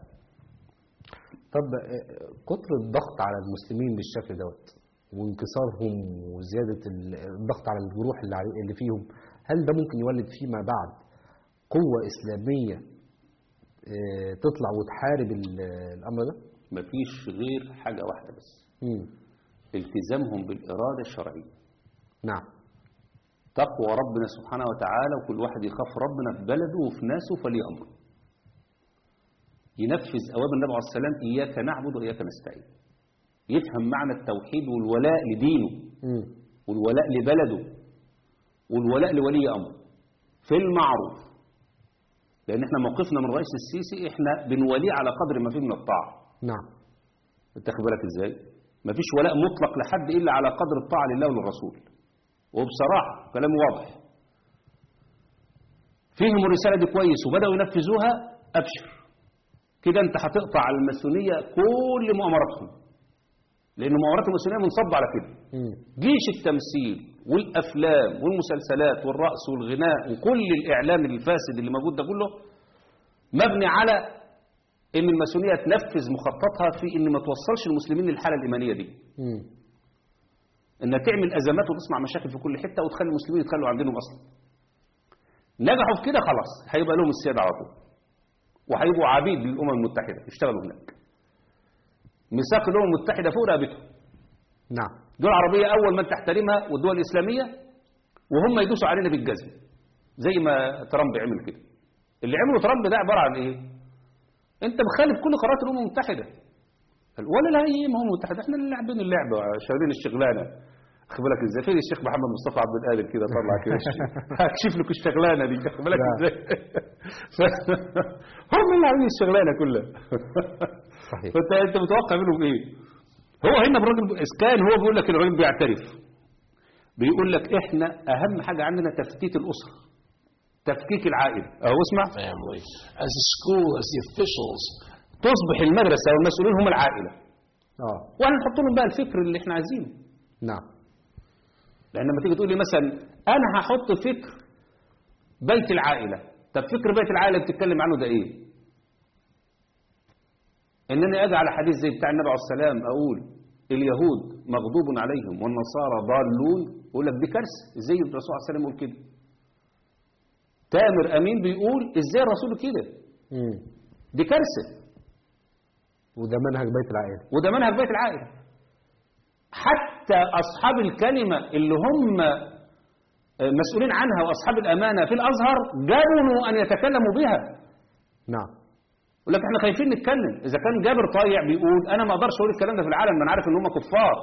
طب كتر الضغط على المسلمين بالشكل دوت وانكسارهم وزياده الضغط على الجروح اللي اللي فيهم، هل ده ممكن يولد فيما بعد قوه اسلاميه تطلع وتحارب الامر ده؟ مفيش غير حاجه واحده بس. مم. التزامهم بالاراده الشرعيه. نعم. تقوى ربنا سبحانه وتعالى وكل واحد يخاف ربنا في بلده وفي ناسه فليه امره. ينفذ اوامر النبي عليه السلام اياك نعبد واياك نستعين. يفهم معنى التوحيد والولاء لدينه. مم. والولاء لبلده والولاء لولي امره في المعروف. لان احنا موقفنا من رئيس السيسي احنا بنوليه على قدر ما فيه من الطاعه. نعم. انت خد بالك ازاي؟ مفيش ولاء مطلق لحد الا على قدر الطاعه لله وللرسول. وبصراحه كلام واضح. فيهم الرساله دي كويس وبداوا ينفذوها ابشر. كده انت هتقطع على الماسونيه كل مؤامراتهم. لان مؤامرات الماسونيه منصب على كده. مم. جيش التمثيل والافلام والمسلسلات والرقص والغناء وكل الاعلام الفاسد اللي موجود ده كله مبني على ان الماسونيه تنفذ مخططها في ان ما توصلش المسلمين للحاله الايمانيه دي. مم. انها تعمل ازمات وتصنع مشاكل في كل حته وتخلي المسلمين يتخلوا عن دينهم اصلا. نجحوا في كده خلاص هيبقى لهم السياده على طول وهيبقوا عبيد للامم المتحده يشتغلوا هناك. ميثاق الامم المتحده فوق رقبتهم. نعم. الدول العربيه اول من تحترمها والدول الاسلاميه وهم يدوسوا علينا بالجزم زي ما ترامب عمل كده. اللي عمله ترامب ده عباره عن ايه؟ انت مخالف كل قرارات الامم المتحده. ولا لا هي الامم المتحده احنا اللي لاعبين اللعبه شغالين الشغلانه. خد بالك ازاي؟ فين الشيخ محمد مصطفى عبد القادر كده طلع كده هكشف لك الشغلانه دي. خد بالك ازاي؟ هم اللي عاملين الشغلانه كلها. صحيح. فانت انت متوقع منهم ايه؟ هو هنا الراجل اسكان هو بيقول لك الراجل بيعترف. بيقول لك احنا اهم حاجه عندنا تفتيت الاسره. تفكيك العائله. اهو اسمع. family, as a school, as the officials. تصبح المدرسه والمسؤولين هم العائله. اه. واحنا نحط لهم بقى الفكر اللي احنا عايزينه. نعم. لان لما تيجي تقول لي مثلا انا هحط فكر بيت العائله. طب فكر بيت العائله بتتكلم عنه ده ايه؟ انني اجي على حديث زي بتاع النبي عليه السلام اقول اليهود مغضوب عليهم والنصارى ضالون، اقول لك دي كارثه. ازاي الرسول عليه السلام يقول كده؟ تامر امين بيقول ازاي الرسول كده؟ امم دي كارثه. وده منهج بيت العائله. وده منهج بيت العائله. حتى اصحاب الكلمه اللي هم مسؤولين عنها واصحاب الامانه في الازهر جبنوا ان يتكلموا بها. نعم. يقول لك احنا خايفين نتكلم. اذا كان جابر طايع بيقول انا ما اقدرش اقول الكلام ده في العالم، ما انا عارف ان هم كفار.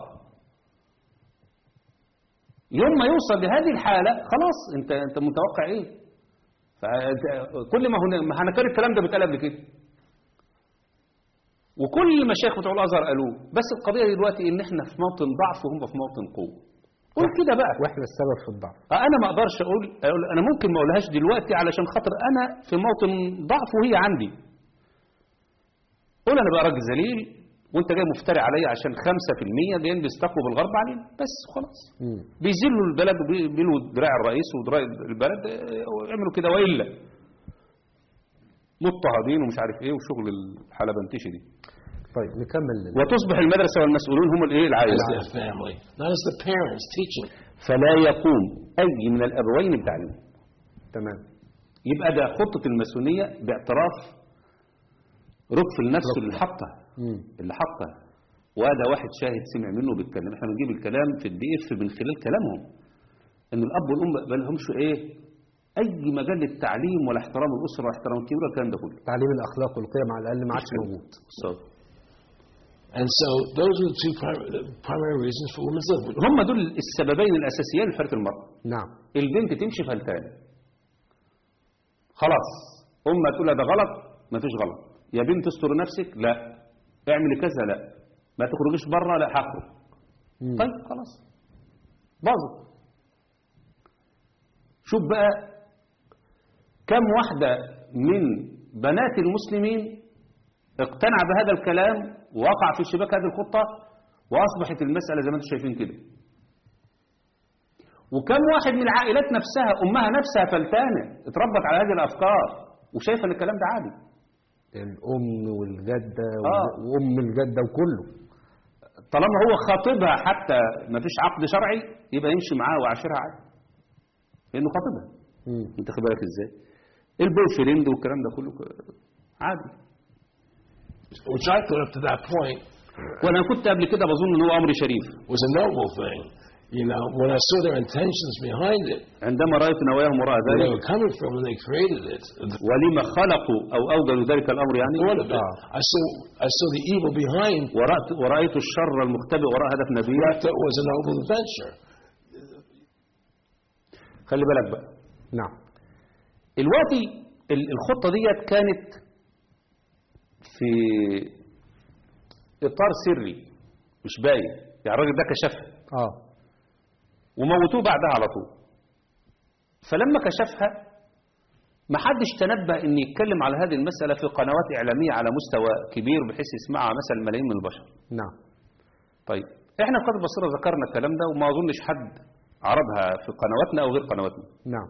يوم ما يوصل لهذه الحاله خلاص انت انت متوقع ايه؟ كل ما هنا ما هنكر الكلام ده بيتقال قبل كده. وكل المشايخ بتوع الازهر قالوه، بس القضيه دلوقتي ان احنا في موطن ضعف وهم في موطن قوه. قول كده بقى. واحنا السبب في الضعف. انا ما اقدرش اقول, أقول انا ممكن ما اقولهاش دلوقتي علشان خاطر انا في موطن ضعف وهي عندي. قول انا بقى راجل ذليل وانت جاي مفتري عليا عشان خمسة في المية جايين بيستقوا بالغرب علينا بس خلاص. بيذلوا البلد وبيلوا دراع الرئيس ودراع البلد ويعملوا كده والا مضطهدين ومش عارف ايه وشغل الحلبنتشي دي. طيب نكمل. وتصبح المدرسه والمسؤولون هم الايه العائله. As the family, not as the parents teaching. فلا يقوم اي من الابوين بتعليم. تمام. يبقى ده خطه الماسونيه باعتراف ركف النفس اللي حطها اللي حطها وهذا واحد شاهد سمع منه بيتكلم. احنا بنجيب الكلام في الدي اف من خلال كلامهم ان الاب والام ما لهمش ايه اي مجال للتعليم ولا احترام الاسره ولا احترام الكبيره الكلام ده كله. تعليم الاخلاق والقيم على الاقل ما عادش موجود. And so those are the two primary, the primary reasons for women's living. هم دول السببين الاساسيين لحريه المراه. نعم. البنت تمشي فلتانه خلاص امها تقول لها ده غلط ما فيش غلط. يا بنت استر نفسك لا اعملي كذا لا ما تخرجيش بره لا هخرج. طيب خلاص باظت. شوف بقى كم واحدة من بنات المسلمين اقتنع بهذا الكلام ووقع في شباك هذه الخطة وأصبحت المسألة زي ما انتم شايفين كده. وكم واحد من العائلات نفسها أمها نفسها فلتانة اتربت على هذه الأفكار وشايفة ان الكلام ده عادي. الأم والجدة آه. وأم الجدة وكله طالما هو خاطبها حتى ما فيش عقد شرعي يبقى يمشي معاه وعاشرها عادي لأنه خاطبها. انت خد بالك ازاي؟ البوي فريند والكلام ده كله عادي. Which I thought up to that point وانا كنت قبل كده بظن ان هو امر شريف. was a noble thing. You know, when I saw their intentions behind it, عندما رأيت نواياهم وراء where they ذلك were coming from when they created it, ولما خلقوا او اوجدوا ذلك الامر يعني thought of it, I saw I saw the evil behind ورأت ورأيت الشر المختبئ وراء هدف نبيل. what I thought was a noble adventure. خلي بالك بقى. نعم. الوقت الخطة ديت كانت في اطار سري مش باين يعني الراجل ده كشفها اه وموتوه بعدها على طول. فلما كشفها ما حدش تنبه ان يتكلم على هذه المسألة في قنوات اعلامية على مستوى كبير بحيث يسمعها مثلا ملايين من البشر. نعم. طيب احنا في قناة البصيرة ذكرنا الكلام ده وما اظنش حد عرضها في قنواتنا او غير قنواتنا. نعم.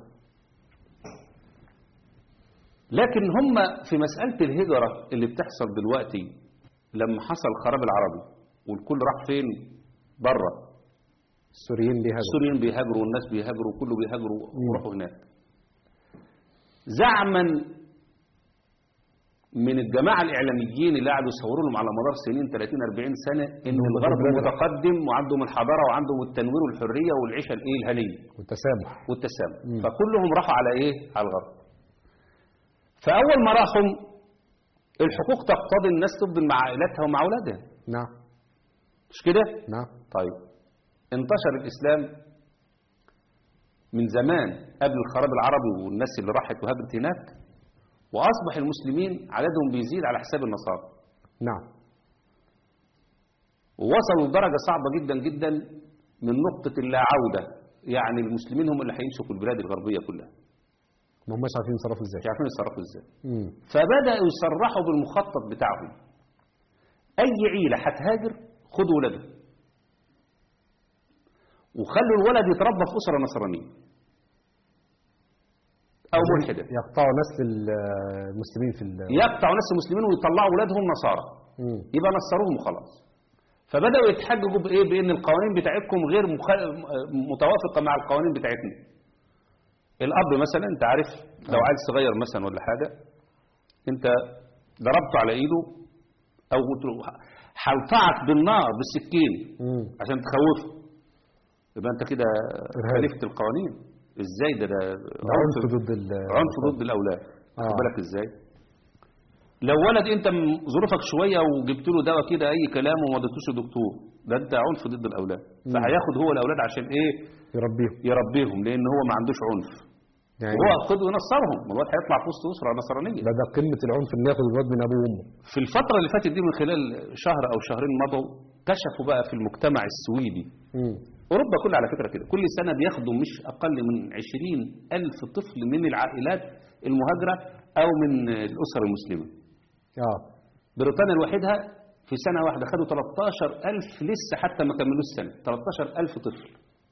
لكن هم في مسألة الهجرة اللي بتحصل دلوقتي لما حصل الخراب العربي والكل راح فين بره السوريين بيهاجروا. السوريين بيهاجروا والناس بيهاجروا وكله بيهاجروا ويروحوا هناك. زعما من الجماعة الإعلاميين اللي قعدوا يصوروا لهم على مدار سنين ثلاثين أربعين سنة إن الغرب متقدم وعندهم الحضارة وعندهم التنوير والحرية والعيشة الإيه الهنية والتسامح. والتسامح. فكلهم راحوا على إيه؟ على الغرب. فأول ما راحوا الحقوق تقتضي الناس تفضل مع عائلاتها ومع أولادها. نعم. مش كده؟ نعم. طيب انتشر الإسلام من زمان قبل الخراب العربي والناس اللي راحت وهاجرت هناك، وأصبح المسلمين عددهم بيزيد على حساب النصارى. نعم. ووصلوا لدرجة صعبة جدا جدا من نقطة اللا عودة، يعني المسلمين هم اللي هيمسكوا البلاد الغربية كلها. ما هماش عارفين يتصرفوا ازاي. مش عارفين يتصرفوا ازاي. امم فبدأوا يصرحوا بالمخطط بتاعهم. أي عيلة هتهاجر خدوا ولده وخلوا الولد يتربى في أسرة نصرانية أو ملحدة. يقطعوا نسل المسلمين في ال... يقطعوا نسل المسلمين ويطلعوا ولادهم نصارى. مم. يبقى نصروهم وخلاص. فبدأوا يتحججوا بإيه؟ بإن القوانين بتاعتكم غير مخ... متوافقة مع القوانين بتاعتنا. الأب مثلا أنت عارف لو عيل صغير مثلا ولا حاجة أنت ضربته على إيده أو قلت له هلطعك بالنار بالسكين مم. عشان تخوفه، يبقى أنت كده إرهاب. خالفت القوانين. إزاي ده ده عنف ضد ال... عنف ضد الأولاد. آه. خد بالك إزاي؟ لو ولد أنت م- ظروفك شوية وجبت له دواء كده أي كلام وما اديتوش دكتور، ده أنت عنف ضد الأولاد. مم. فهياخد هو الأولاد عشان إيه؟ يربيهم. يربيهم، لأن هو ما عندوش عنف. يعني وهو خد وينصرهم، ما الواد هيطلع في وسط أسرة نصرانية. ده ده قمة العنف إن ياخد الواد من أبوه وأمه. في الفترة اللي فاتت دي من خلال شهر أو شهرين مضوا كشفوا بقى في المجتمع السويدي. مم. أوروبا كلها على فكرة كده، كل سنة بياخدوا مش أقل من عشرين ألف طفل من العائلات المهاجرة أو من الأسر المسلمة. اه بريطانيا لوحدها في سنة واحدة خدوا ثلاثة عشر ألف لسه حتى ما كملوش سنة، ثلاثة عشر ألف طفل.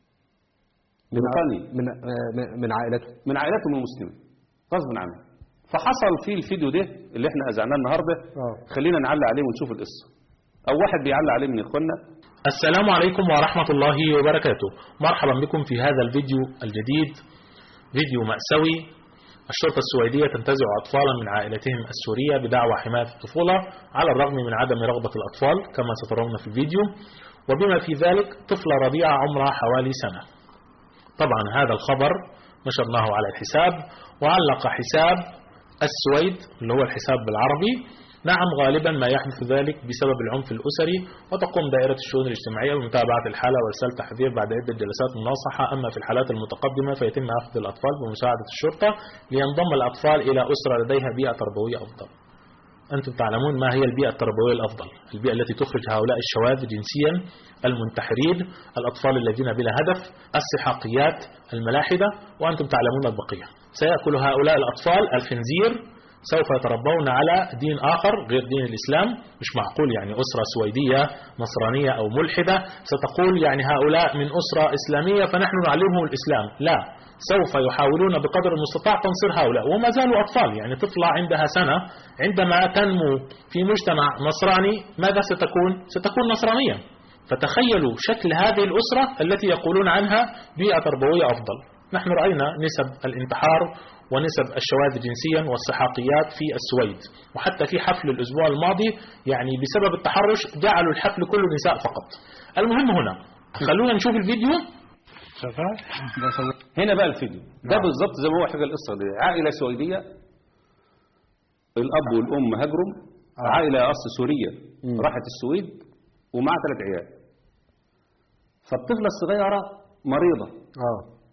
بريطانيا من من- من عائلته. من عائلاتهم المسلمة غصب عنهم. فحصل فيه الفيديو ده اللي احنا أذعناه النهاردة. اه خلينا نعلق عليه ونشوف القصة. أو واحد بيعلق عليه من إخواننا. السلام عليكم ورحمة الله وبركاته. مرحبا بكم في هذا الفيديو الجديد، فيديو مأساوي. الشرطة السويدية تنتزع أطفالا من عائلتهم السورية بدعوى حماية الطفولة على الرغم من عدم رغبة الأطفال كما سترون في الفيديو، وبما في ذلك طفلة رضيعة عمرها حوالي سنة. طبعا هذا الخبر نشرناه على الحساب، وعلق حساب السويد اللي هو الحساب بالعربي: نعم غالبا ما يحدث ذلك بسبب العنف الأسري، وتقوم دائرة الشؤون الاجتماعية بمتابعة الحالة وإرسال تحذير بعد عدة جلسات مناصحة. أما في الحالات المتقدمة فيتم أخذ الأطفال بمساعدة الشرطة لينضم الأطفال إلى أسرة لديها بيئة تربوية أفضل. أنتم تعلمون ما هي البيئة التربوية الأفضل، البيئة التي تخرج هؤلاء الشواذ جنسيا المنتحرين، الأطفال الذين بلا هدف، السحاقيات، الملاحدة، وأنتم تعلمون البقية. سيأكل هؤلاء الأطفال الخنزير، سوف يتربون على دين آخر غير دين الإسلام. مش معقول يعني أسرة سويدية نصرانية أو ملحدة ستقول يعني هؤلاء من أسرة إسلامية فنحن نعلمهم الإسلام. لا، سوف يحاولون بقدر المستطاع تنصير هؤلاء، وما زالوا أطفال. يعني طفلة عندها سنة عندما تنمو في مجتمع نصراني ماذا ستكون؟ ستكون نصرانية. فتخيلوا شكل هذه الأسرة التي يقولون عنها بيئة تربوية أفضل. نحن رأينا نسب الانتحار ونسب الشواذ جنسيا والسحاقيات في السويد، وحتى في حفل الأسبوع الماضي يعني بسبب التحرش جعلوا الحفل كله نساء فقط. المهم هنا خلونا نشوف الفيديو. هنا بقى الفيديو ده بالظبط زي ما هو حكى القصة دي. عائلة سويدية، الأب والأم هاجروا. عائلة أصل سورية راحت السويد ومعها ثلاث عيال. فالطفلة الصغيرة مريضة اه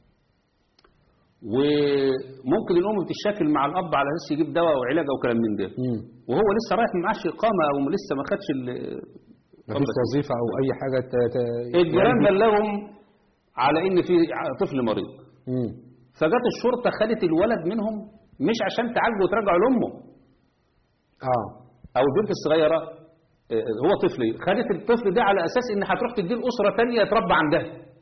وممكن الأم بتشاكل مع الأب على أساس يجيب دواء أو علاج أو كلام من ده، مم. وهو لسه رايح ما معاش إقامة أو لسه ما خدش مفيش وظيفة أو أي حاجة ت... ت... الجيران بلغهم على إن في طفل مريض. مم. فجت الشرطة خدت الولد منهم مش عشان تعالجه وترجعه لأمه اه أو البنت الصغيرة، آه، هو طفل، خدت الطفل ده على أساس إن هتروح تديه لأسرة تانية يتربى عندها.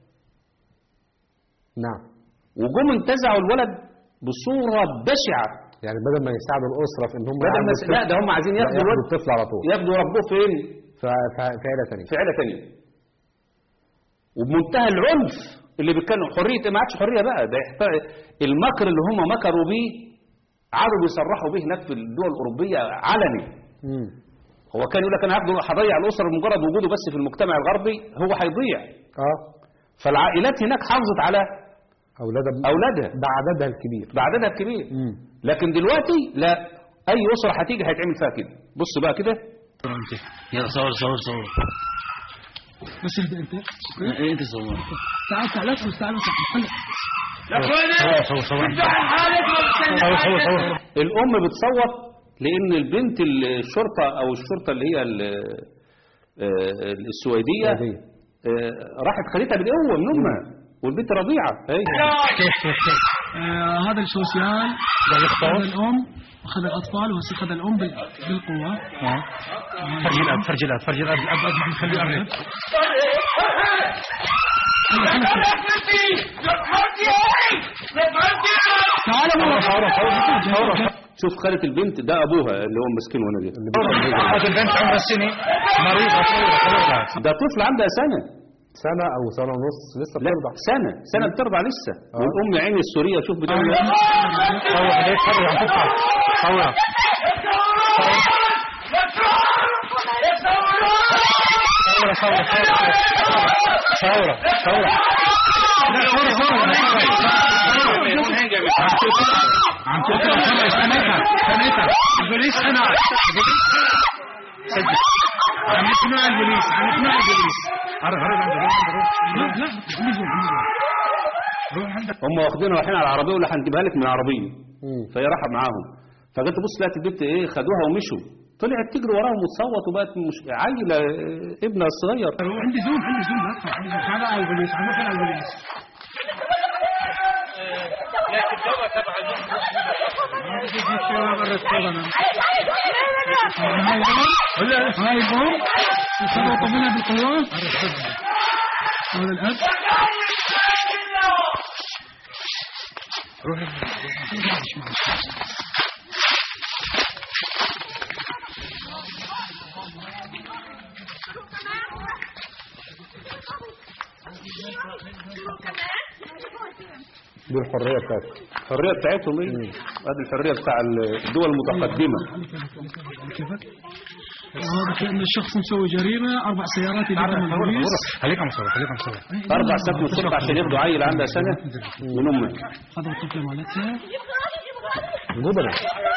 نعم. وجم انتزعوا الولد بصورة بشعة. يعني بدل ما يساعدوا الأسرة في إن هم بدل ما يعالجوا لا الطفل، ده هم عايزين لا، ياخدوا ياخدوا الولد الطفل على طول ياخدوا ربوه فين؟ ف... ف... في عيلة ثانية. في عيلة تانية. وبمنتهى العنف اللي بيتكلم حريه ما عادش حريه بقى، ده يحتاج المكر اللي هم مكروا بيه عادوا بيصرحوا به هناك في الدول الاوروبيه علني. مم. هو كان يقول لك انا هاخده هضيع الاسره بمجرد وجوده بس في المجتمع الغربي هو هيضيع. اه فالعائلات هناك حافظت على اولادها اولادها بعددها الكبير. بعددها الكبير. مم. لكن دلوقتي لا، اي اسره هتيجي هيتعمل فيها كده. بص بقى كده يلا صور صور صور بس انت انت ايه انت صور تعال تعال ادخل تعال ادخل صور صور صور صور صور الام بتصوت لان البنت الشرطه او الشرطه اللي هي ال- آه، السويديه آه، راحت خدتها بالقوه من امها والبنت رضيعه اهي. آه هذا السوسيال هذا الام اخذ الاطفال وهسه اخذ الام بال- بالقوه. فرج الاب فرج الاب فرج الاب الاب الاب خليه الاب شوف خالة البنت ده ابوها اللي هو مسكين وانا دي هذا البنت عمرها سنه مريضه ده طفل عندها سنه سنة أو سنة ونص لسه لا بترضع. سنه سنه بترضع لسه. والام يا عيني السوريه شوف بتعمل ايه. صور عليك صور عم تطلع صور صور صور صور عم تطلع صور سنتها سنتها البوليس هنا سجل عم يسمع البوليس عم يسمع البوليس هرب هرب عنده روح لا روح عندك هم واخدينها رايحين على العربيه ولا هنجيبها لك من العربيه. مم. فهي راحت معاهم فجت تبص لقت البنت ايه خدوها ومشوا طلعت تجري وراهم وتصوت وبقت مش عيله آه، ابنها الصغير. عندي زوم عندي زوم لا تخاف عندي زوم تعال على البوليس عم نروح على البوليس. هاي الام يصرفوا منها بالقوه. هذا الاب دي الحرية بتاعتك. الحريه بتاعتهم ايه؟ هذه الحريه بتاع الدول المتقدمه. وهذا كأن الشخص مسوي جريمه اربع سيارات يجيبها من البوليس. خليك عم تصور خليك عم تصور اربع ساعات من الشرطه عشان ياخدوا عيل عندها سنه من امها. هذا الطفله مالتها جبنة.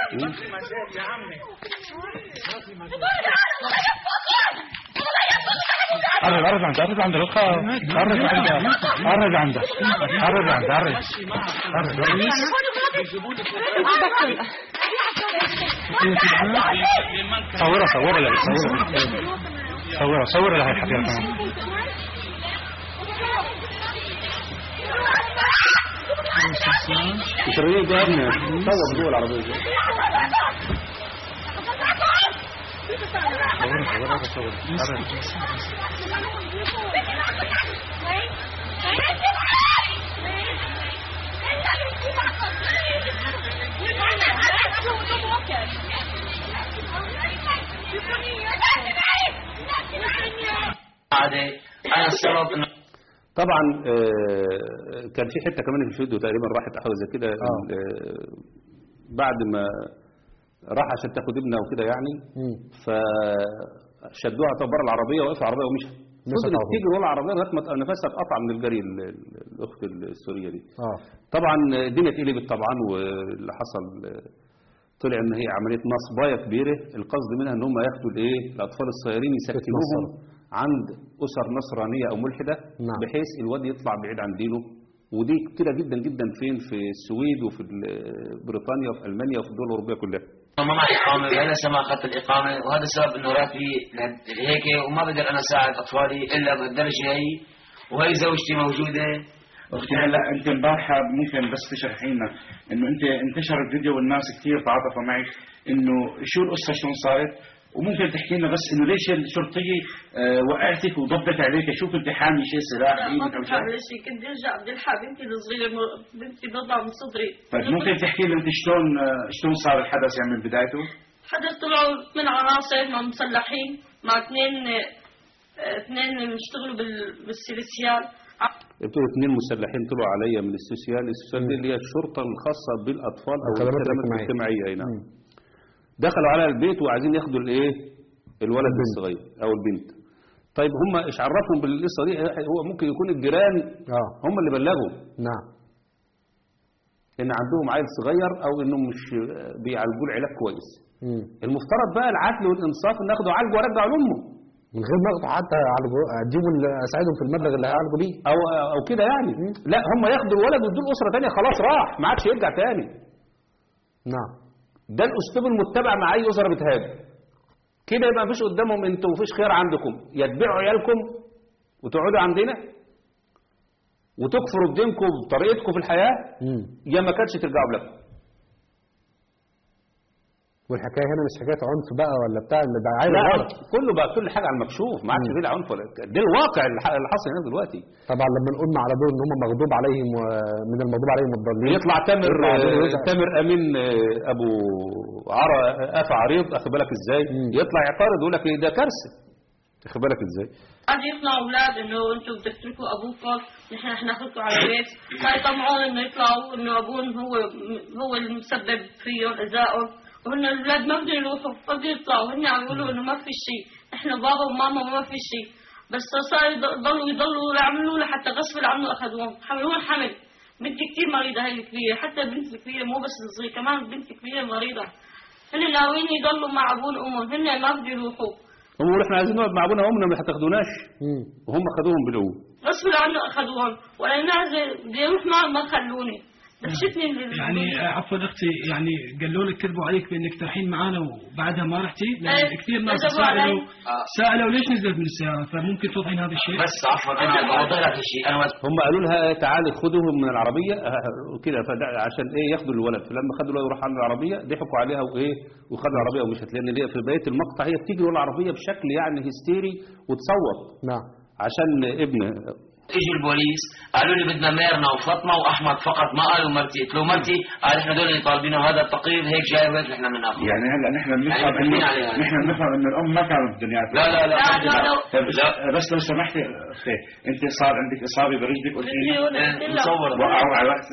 قرب قرب عندها قرب عندها روح قرب عندها قرب عندها قرب عندها قرب قرب صورها صورها لها صورها صورها صورها لها الحفيرة كمان مش الرجال ده ابنها صور الدول العربيه دي. صورها صورها صورها طبعا آه، كان في حته كمان في الفيديو تقريبا راحت او زي كده آه. آه، بعد ما راح عشان تاخد ابنها وكده يعني مم. فشدوها بره العربيه وقفوا العربيه ومشت فضلت طبعا. تجري ورا العربيه لغايه ما نفسها اتقطع من الجري ال- ال- الاخت السوريه دي. اه طبعا الدنيا اتقلبت طبعا واللي حصل آه، طلع ان هي عمليه نصبايه كبيره القصد منها ان هم ياخدوا الايه الاطفال الصغيرين يسكنوهم عند اسر نصرانيه او ملحده نعم. بحيث الواد يطلع بعيد عن دينه. ودي كتيره جدا جدا فين في السويد وفي ال- بريطانيا وفي المانيا وفي الدول الاوروبيه كلها. ما معي إقامة ولا سماع خط الإقامة وهذا السبب إنه راتبي هيك وما بقدر أنا أساعد أطفالي إلا بالدرجة هي وهي زوجتي موجودة. اختي هلا انت امبارحه ممكن بس تشرحي لنا انه انت انتشر الفيديو والناس كثير تعاطفوا معك انه شو القصه شلون صارت وممكن تحكي لنا بس انه ليش الشرطيه آه وقعتك وضبطت عليك شو كنت حامي شيء سلاح بايدك او شيء؟ شيء كنت ارجع بدي الحق بنتي الصغيره بنتي بضع من صدري. طيب ممكن تحكي لنا انت شلون آه شلون صار الحدث يعني من بدايته؟ حدث طلعوا من عناصر مع مسلحين مع اثنين اثنين بيشتغلوا بال- بالسيليسيال. بتقول اثنين مسلحين طلعوا عليا من السوسيال. السوسيال دي اللي هي الشرطة الخاصة بالأطفال أو الخدمات الخدمات الاجتماعية. الاجتماعية. أي نعم. دخلوا على البيت وعايزين ياخدوا الايه الولد الصغير أو البنت. طيب هم ايش عرفهم بالقصة دي؟ هو ممكن يكون الجيران اه هم اللي بلغوا نعم ان عندهم عيل صغير او انهم مش بيعالجوه العلاج كويس. مم. المفترض بقى العدل والانصاف ان اخده عالجه وارجعه لامه من غير ما اقطع حتى يعالجوا اديهم اساعدهم في المبلغ اللي هيعالجوا بيه. او او كده يعني. لا هم ياخدوا الولد ويدوه اسره ثانيه خلاص راح ما عادش يرجع تاني. نعم ده الاسلوب المتبع مع اي اسره بتهاجر. كده يبقى مفيش قدامهم انتوا مفيش خير عندكم، يا تبيعوا عيالكم وتقعدوا عندنا وتكفروا بدينكم بطريقتكم في الحياه، مم. يا ما كانتش ترجعوا بلادكم. والحكايه هنا مش حكايه عنف بقى ولا بتاع اللي ده عايز لا غلط. كله بقى كل حاجه على المكشوف، ما عادش فيه لا عنف ولا ده الواقع اللي ح- اللي حاصل هنا دلوقتي. طبعا لما نقول على دول ان هم مغضوب عليهم ومن المغضوب عليهم الضالين يطلع تامر يطلع دول ويزعل. تامر امين آه، ابو عرا قفا عريض اخد بالك ازاي؟ يطلع يعترض يقول لك إيه ده كارثه. واخد بالك ازاي؟ قاعد يطلعوا اولاد انه انتم بدك تتركوا ابوكم، نحن رح ناخذكم على البيت، هاي طمعون انه يطلعوا انه ابوهم هو هو المسبب فيهم اذائهم، وان الاولاد ما بدهم يروحوا، ما بدهم يطلعوا، هن عم يقولوا انه ما في شيء، نحن بابا وماما ما في شيء، بس صار يضلوا يضلوا يعملوا لحتى غصب عنه اخذوهم، حملوهم حمل. بنتي كثير مريضه هي الكبيره، حتى البنت الكبيره مو بس الصغيره، كمان البنت الكبيره مريضه. هن ناويين يضلوا مع ابوهم وامهم، هن ما بدهم يروحوا. هم يقولوا احنا عايزين نقعد مع ابونا وامنا ما هتاخدوناش. وهم خدوهم بالقوه. غصب عنه اخذوهم، ولا نازل بدي اروح معهم ما خلوني. دهشتني يعني عفوا اختي، يعني قالوا لك كذبوا عليك بانك ترحين معانا وبعدها ما رحتي؟ لان إيه، كثير ناس كذبوا سالوا علي. سالوا ليش نزلت من السياره، فممكن توضحين هذا الشيء؟ بس عفوا انا بوضح لك شيء. انا هم قالوا لها تعالي خدوهم من العربيه آه، كده فده- عشان ايه ياخدوا الولد، فلما خدوا الولد وراح على العربيه ضحكوا عليها وايه وخدوا العربيه ومشت، لان دي في بدايه المقطع هي بتجري ورا العربيه بشكل يعني هستيري وتصوت. نعم. عشان ابن اجوا البوليس قالوا لي بدنا ميرنا وفاطمه واحمد فقط، ما قالوا مرتي. قلت له مرتي، قال احنا دول اللي طالبينه، هذا التقرير هيك جاي وهيك نحن بناخذ. يعني هلا نحن بنفهم يعني انه عليها. نحن بنفهم انه الام ما كانت بالدنيا. لا لا لا لا لا لا. طيب بس لو سمحتي اختي، انت صار عندك اصابه برجلك قلت لي مصور وقعوا على وقت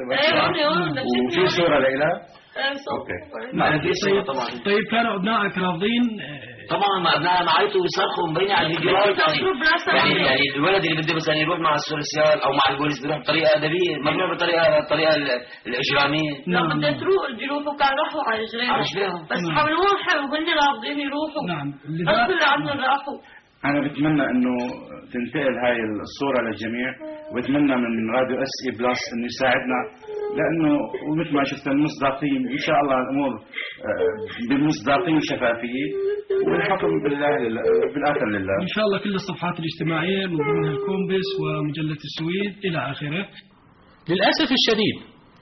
وفي صوره لها؟ اوكي. ما في صورة طبعا. طيب كانوا ابنائك رافضين؟ طبعا ما ابنائها معيطوا ويصرخوا مبينين على الفيديوهات. يعني يعني الولد اللي بده مثلا يروح مع السوليسيال او مع البوليس بيروح بطريقه ادبيه، ممنوع بطريقه الطريقه الاجراميه. لا بدها تروح يروحوا، كانوا راحوا على رجليهم على رجليهم. بس حملوهم حمل وهن رافضين يروحوا. نعم. غصب عنهم راحوا. انا بتمنى انه تنتقل هاي الصوره للجميع، وبتمنى من راديو اس اي بلس انه يساعدنا، لانه ومثل ما شفت المصداقيه ان شاء الله الامور آه، بمصداقيه وشفافيه، والحكم بالله لله بالاخر لله. ان شاء الله كل الصفحات الاجتماعيه من ضمنها الكومبس ومجله السويد الى اخره. للأسف الشديد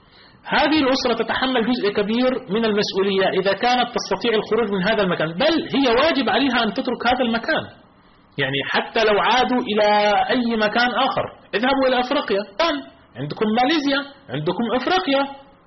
هذه الأسرة تتحمل جزء كبير من المسؤولية إذا كانت تستطيع الخروج من هذا المكان، بل هي واجب عليها أن تترك هذا المكان. يعني حتى لو عادوا إلى أي مكان آخر، اذهبوا إلى أفريقيا، عندكم ماليزيا، عندكم أفريقيا،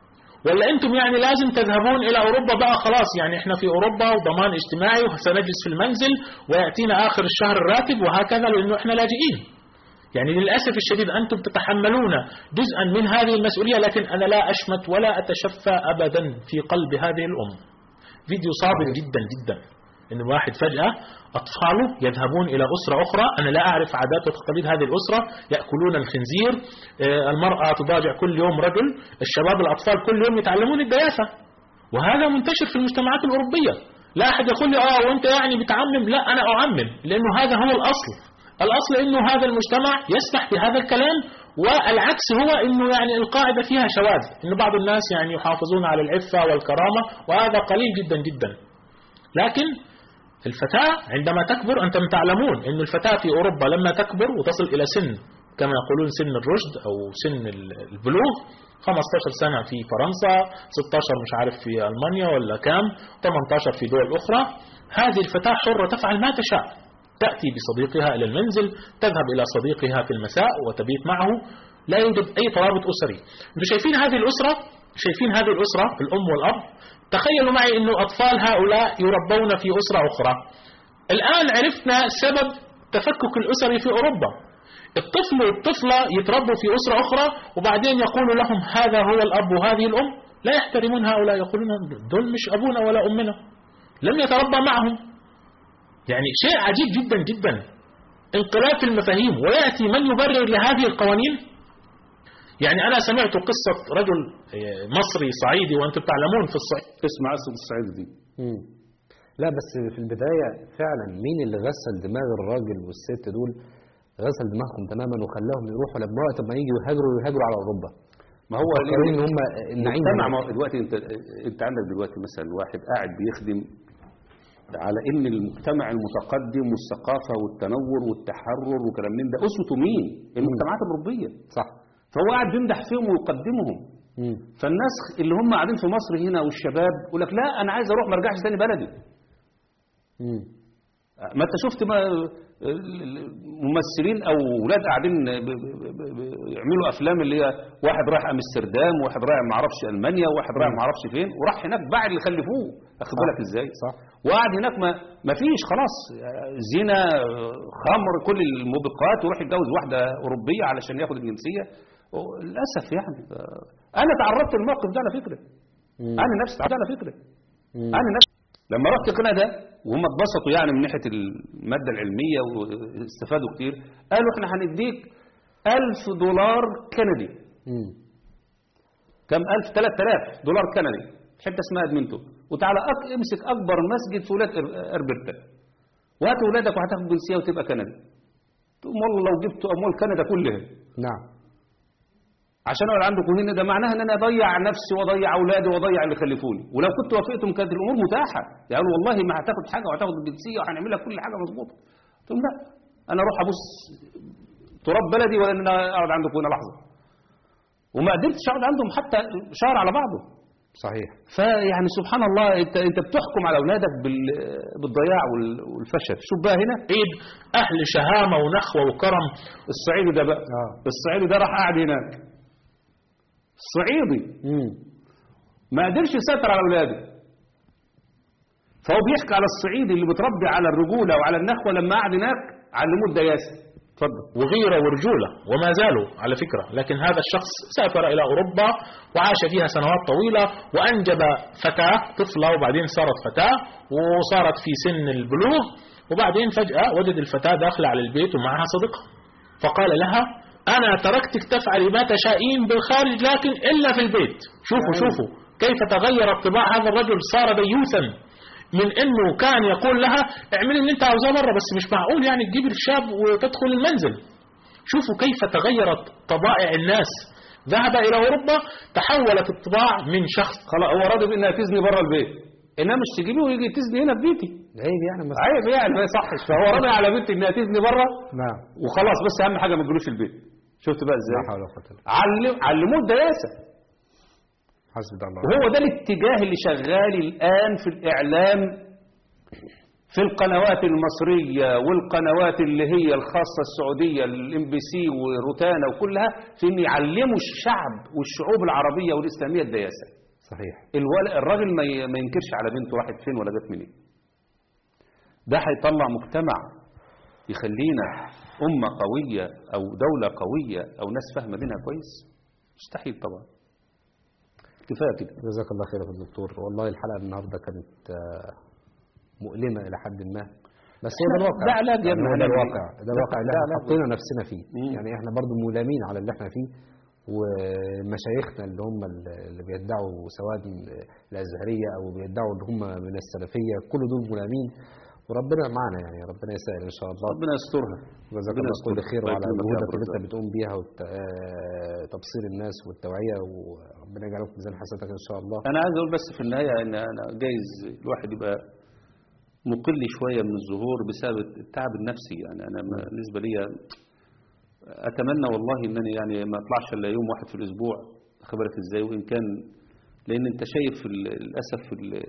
ولا أنتم يعني لازم تذهبون إلى أوروبا بقى خلاص، يعني إحنا في أوروبا وضمان اجتماعي وسنجلس في المنزل ويأتينا آخر الشهر الراتب وهكذا لأنه إحنا لاجئين. يعني للأسف الشديد أنتم تتحملون جزءا من هذه المسؤولية، لكن أنا لا أشمت ولا أتشفى أبدا في قلب هذه الأم. فيديو صادم جدا جدا، إن واحد فجأة أطفاله يذهبون إلى أسرة أخرى، أنا لا أعرف عادات وتقاليد هذه الأسرة، يأكلون الخنزير، المرأة تضاجع كل يوم رجل، الشباب الأطفال كل يوم يتعلمون الدياثة، وهذا منتشر في المجتمعات الأوروبية. لا أحد يقول لي آه وأنت يعني بتعمم، لا أنا أعمم، لأنه هذا هو الأصل. الأصل إنه هذا المجتمع يسمح بهذا الكلام، والعكس هو إنه يعني القاعدة فيها شواذ، إنه بعض الناس يعني يحافظون على العفة والكرامة، وهذا قليل جدا جدا. لكن الفتاة عندما تكبر، أنتم تعلمون إنه الفتاة في أوروبا لما تكبر وتصل إلى سن كما يقولون سن الرشد أو سن البلوغ، خمسة عشر سنة في فرنسا، ستة عشر مش عارف في ألمانيا ولا كام، ثمانية عشر في دول أخرى، هذه الفتاة حرة تفعل ما تشاء، تأتي بصديقها إلى المنزل، تذهب إلى صديقها في المساء وتبيت معه، لا يوجد أي ترابط أسري. أنتم شايفين هذه الأسرة، شايفين هذه الأسرة الأم والأب، تخيلوا معي أنه أطفال هؤلاء يربون في أسرة أخرى. الآن عرفنا سبب التفكك الأسري في أوروبا. الطفل والطفلة يتربوا في أسرة أخرى وبعدين يقولوا لهم هذا هو الأب وهذه الأم، لا يحترمون هؤلاء، يقولون دول مش أبونا ولا أمنا، لم يتربى معهم. يعني شيء عجيب جدا جدا، انقلاب في المفاهيم. ويأتي من يبرر لهذه القوانين. يعني أنا سمعت قصة رجل مصري صعيدي، وأنتم تعلمون في الصعيد اسمع قصة الصعيد دي. مم. لا بس في البداية فعلا مين اللي غسل دماغ الراجل والست دول؟ غسل دماغهم تماما وخلاهم يروحوا لما وقت ما يجوا يهاجروا يهاجروا على أوروبا. ما هو فاكرين ان هم النعيم المجتمع دلوقتي. انت انت عندك دلوقتي مثلا واحد قاعد بيخدم على ان المجتمع المتقدم والثقافه والتنور والتحرر وكلام من ده اسوته مين؟ المجتمعات الاوروبيه. صح. فهو قاعد بيمدح فيهم ويقدمهم. مم. فالناس اللي هم قاعدين في مصر هنا والشباب يقول لك لا انا عايز اروح ما ارجعش تاني بلدي. مم. ما انت شفت ما ممثلين او اولاد قاعدين يعملوا افلام اللي هي واحد رايح امستردام وواحد رايح ما اعرفش المانيا وواحد رايح ما اعرفش فين وراح هناك باع اللي خلفوه. اخد بالك ازاي؟ صح. وقعد هناك ما ما فيش خلاص زنا خمر كل الموبقات ويروح يتجوز واحده اوروبيه علشان ياخد الجنسيه. للاسف يعني انا تعرضت للموقف ده على فكره. مم. انا نفسي تعرضت على فكره. مم. انا نفسي لما رحت كندا وهم اتبسطوا يعني من ناحيه الماده العلميه واستفادوا كتير، قالوا احنا هنديك ألف دولار كندي. مم. كم ألف؟ ثلاثة آلاف دولار كندي، حته اسمها ادمنتون، وتعالى أك... امسك اكبر مسجد في ولايه اربرتا وهات اولادك وهتاخد جنسيه وتبقى كندي. تقوم والله لو جبت اموال كندا كلها. نعم. عشان اقعد عندكم هنا ده معناها ان انا اضيع نفسي واضيع اولادي واضيع اللي خلفوني، ولو كنت وافقتم كانت الامور متاحه، يعني والله ما هتاخد حاجه وهتاخد الجنسيه وهنعمل لك كل حاجه مظبوطه. قلت لهم لا انا اروح ابص تراب بلدي ولا ان انا اقعد عندكم هنا لحظه. وما قدرتش اقعد عندهم حتى شهر على بعضه. صحيح. فيعني سبحان الله انت انت بتحكم على اولادك بالضياع والفشل. شوف بقى هنا عيد اهل شهامه ونخوه وكرم. الصعيدي ده بقى آه. الصعيدي ده راح قاعد هناك الصعيدي مم. ما قدرش يسيطر على اولاده. فهو بيحكي على الصعيدي اللي بتربي على الرجوله وعلى النخوه لما قعد هناك علموه الدياسه. اتفضل. وغيره ورجوله وما زالوا على فكره، لكن هذا الشخص سافر الى اوروبا وعاش فيها سنوات طويله وانجب فتاه طفله وبعدين صارت فتاه وصارت في سن البلوغ، وبعدين فجاه وجد الفتاه داخله على البيت ومعها صديقها فقال لها أنا تركتك تفعل ما تشائين بالخارج لكن إلا في البيت. شوفوا شوفوا كيف تغير طباع هذا الرجل، صار ديوثا من أنه كان يقول لها اعملي اللي انت عاوزاه برا بس مش معقول يعني تجيب الشاب وتدخل المنزل. شوفوا كيف تغيرت طبائع الناس. ذهب إلى أوروبا تحولت الطباع من شخص خلاص هو راضي بأنها تزني برا البيت، إنها مش تجيبيه ويجي تزني هنا في بيتي. عيب يعني مصر. عيب يعني ما يصحش. فهو راضي على بنتي إنها تزني برا. نعم. وخلاص بس أهم حاجة ما تجيلوش البيت. شفت بقى ازاي؟ لا حول ولا قوة. علم علموه الدياسه. حسبي الله. وهو ده الاتجاه اللي شغال الان في الاعلام في القنوات المصريه والقنوات اللي هي الخاصه السعوديه الام بي سي وروتانا وكلها، في ان يعلموا الشعب والشعوب العربيه والاسلاميه الدياسه. صحيح. الراجل ما ينكرش على بنته راحت فين ولا جت منين. ده هيطلع مجتمع يخلينا أمة قوية أو دولة قوية أو ناس فاهمة دينها كويس؟ مستحيل طبعا. كفاية كده. جزاك الله خير يا دكتور، والله الحلقة النهاردة كانت مؤلمة إلى حد ما، بس هو ده الواقع. ده علاج يا ابني. ده الواقع، ده الواقع اللي احنا حطينا نفسنا فيه. مم. يعني احنا برضو ملامين على اللي احنا فيه، ومشايخنا اللي هم اللي بيدعوا سواء الأزهرية أو بيدعوا ان هم من السلفية كل دول ملامين، وربنا معنا يعني ربنا يسهل ان شاء الله. ربنا يسترها. جزاك الله كل خير وعلى جهودك اللي انت بتقوم بيها وتبصير الناس والتوعيه، وربنا يجعله في ميزان حسناتك ان شاء الله. انا عايز اقول بس في النهايه ان انا جايز الواحد يبقى مقل شويه من الظهور بسبب التعب النفسي. يعني انا بالنسبه لي اتمنى والله انني يعني ما اطلعش الا يوم واحد في الاسبوع، خبرك ازاي، وان كان لان انت شايف للاسف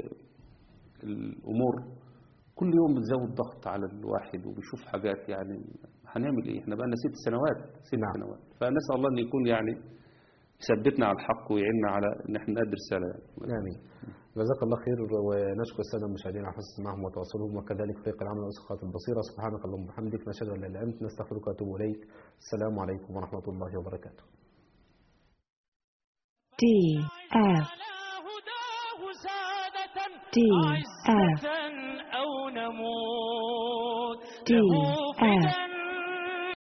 الامور كل يوم بتزود ضغط على الواحد وبيشوف حاجات. يعني هنعمل ايه؟ احنا بقى لنا ست سنوات ست نعم. سنوات. فنسال الله ان يكون يعني يثبتنا على الحق ويعيننا على ان احنا نقدر رساله. امين. جزاك الله خير، ونشكر السادة المشاهدين على حسن سماعهم وتواصلهم، وكذلك فريق العمل والأسقاط البصيرة. سبحانك اللهم وبحمدك، نشهد أن لا إله إلا أنت، نستغفرك ونتوب إليك. السلام عليكم ورحمة الله وبركاته. D F D F D F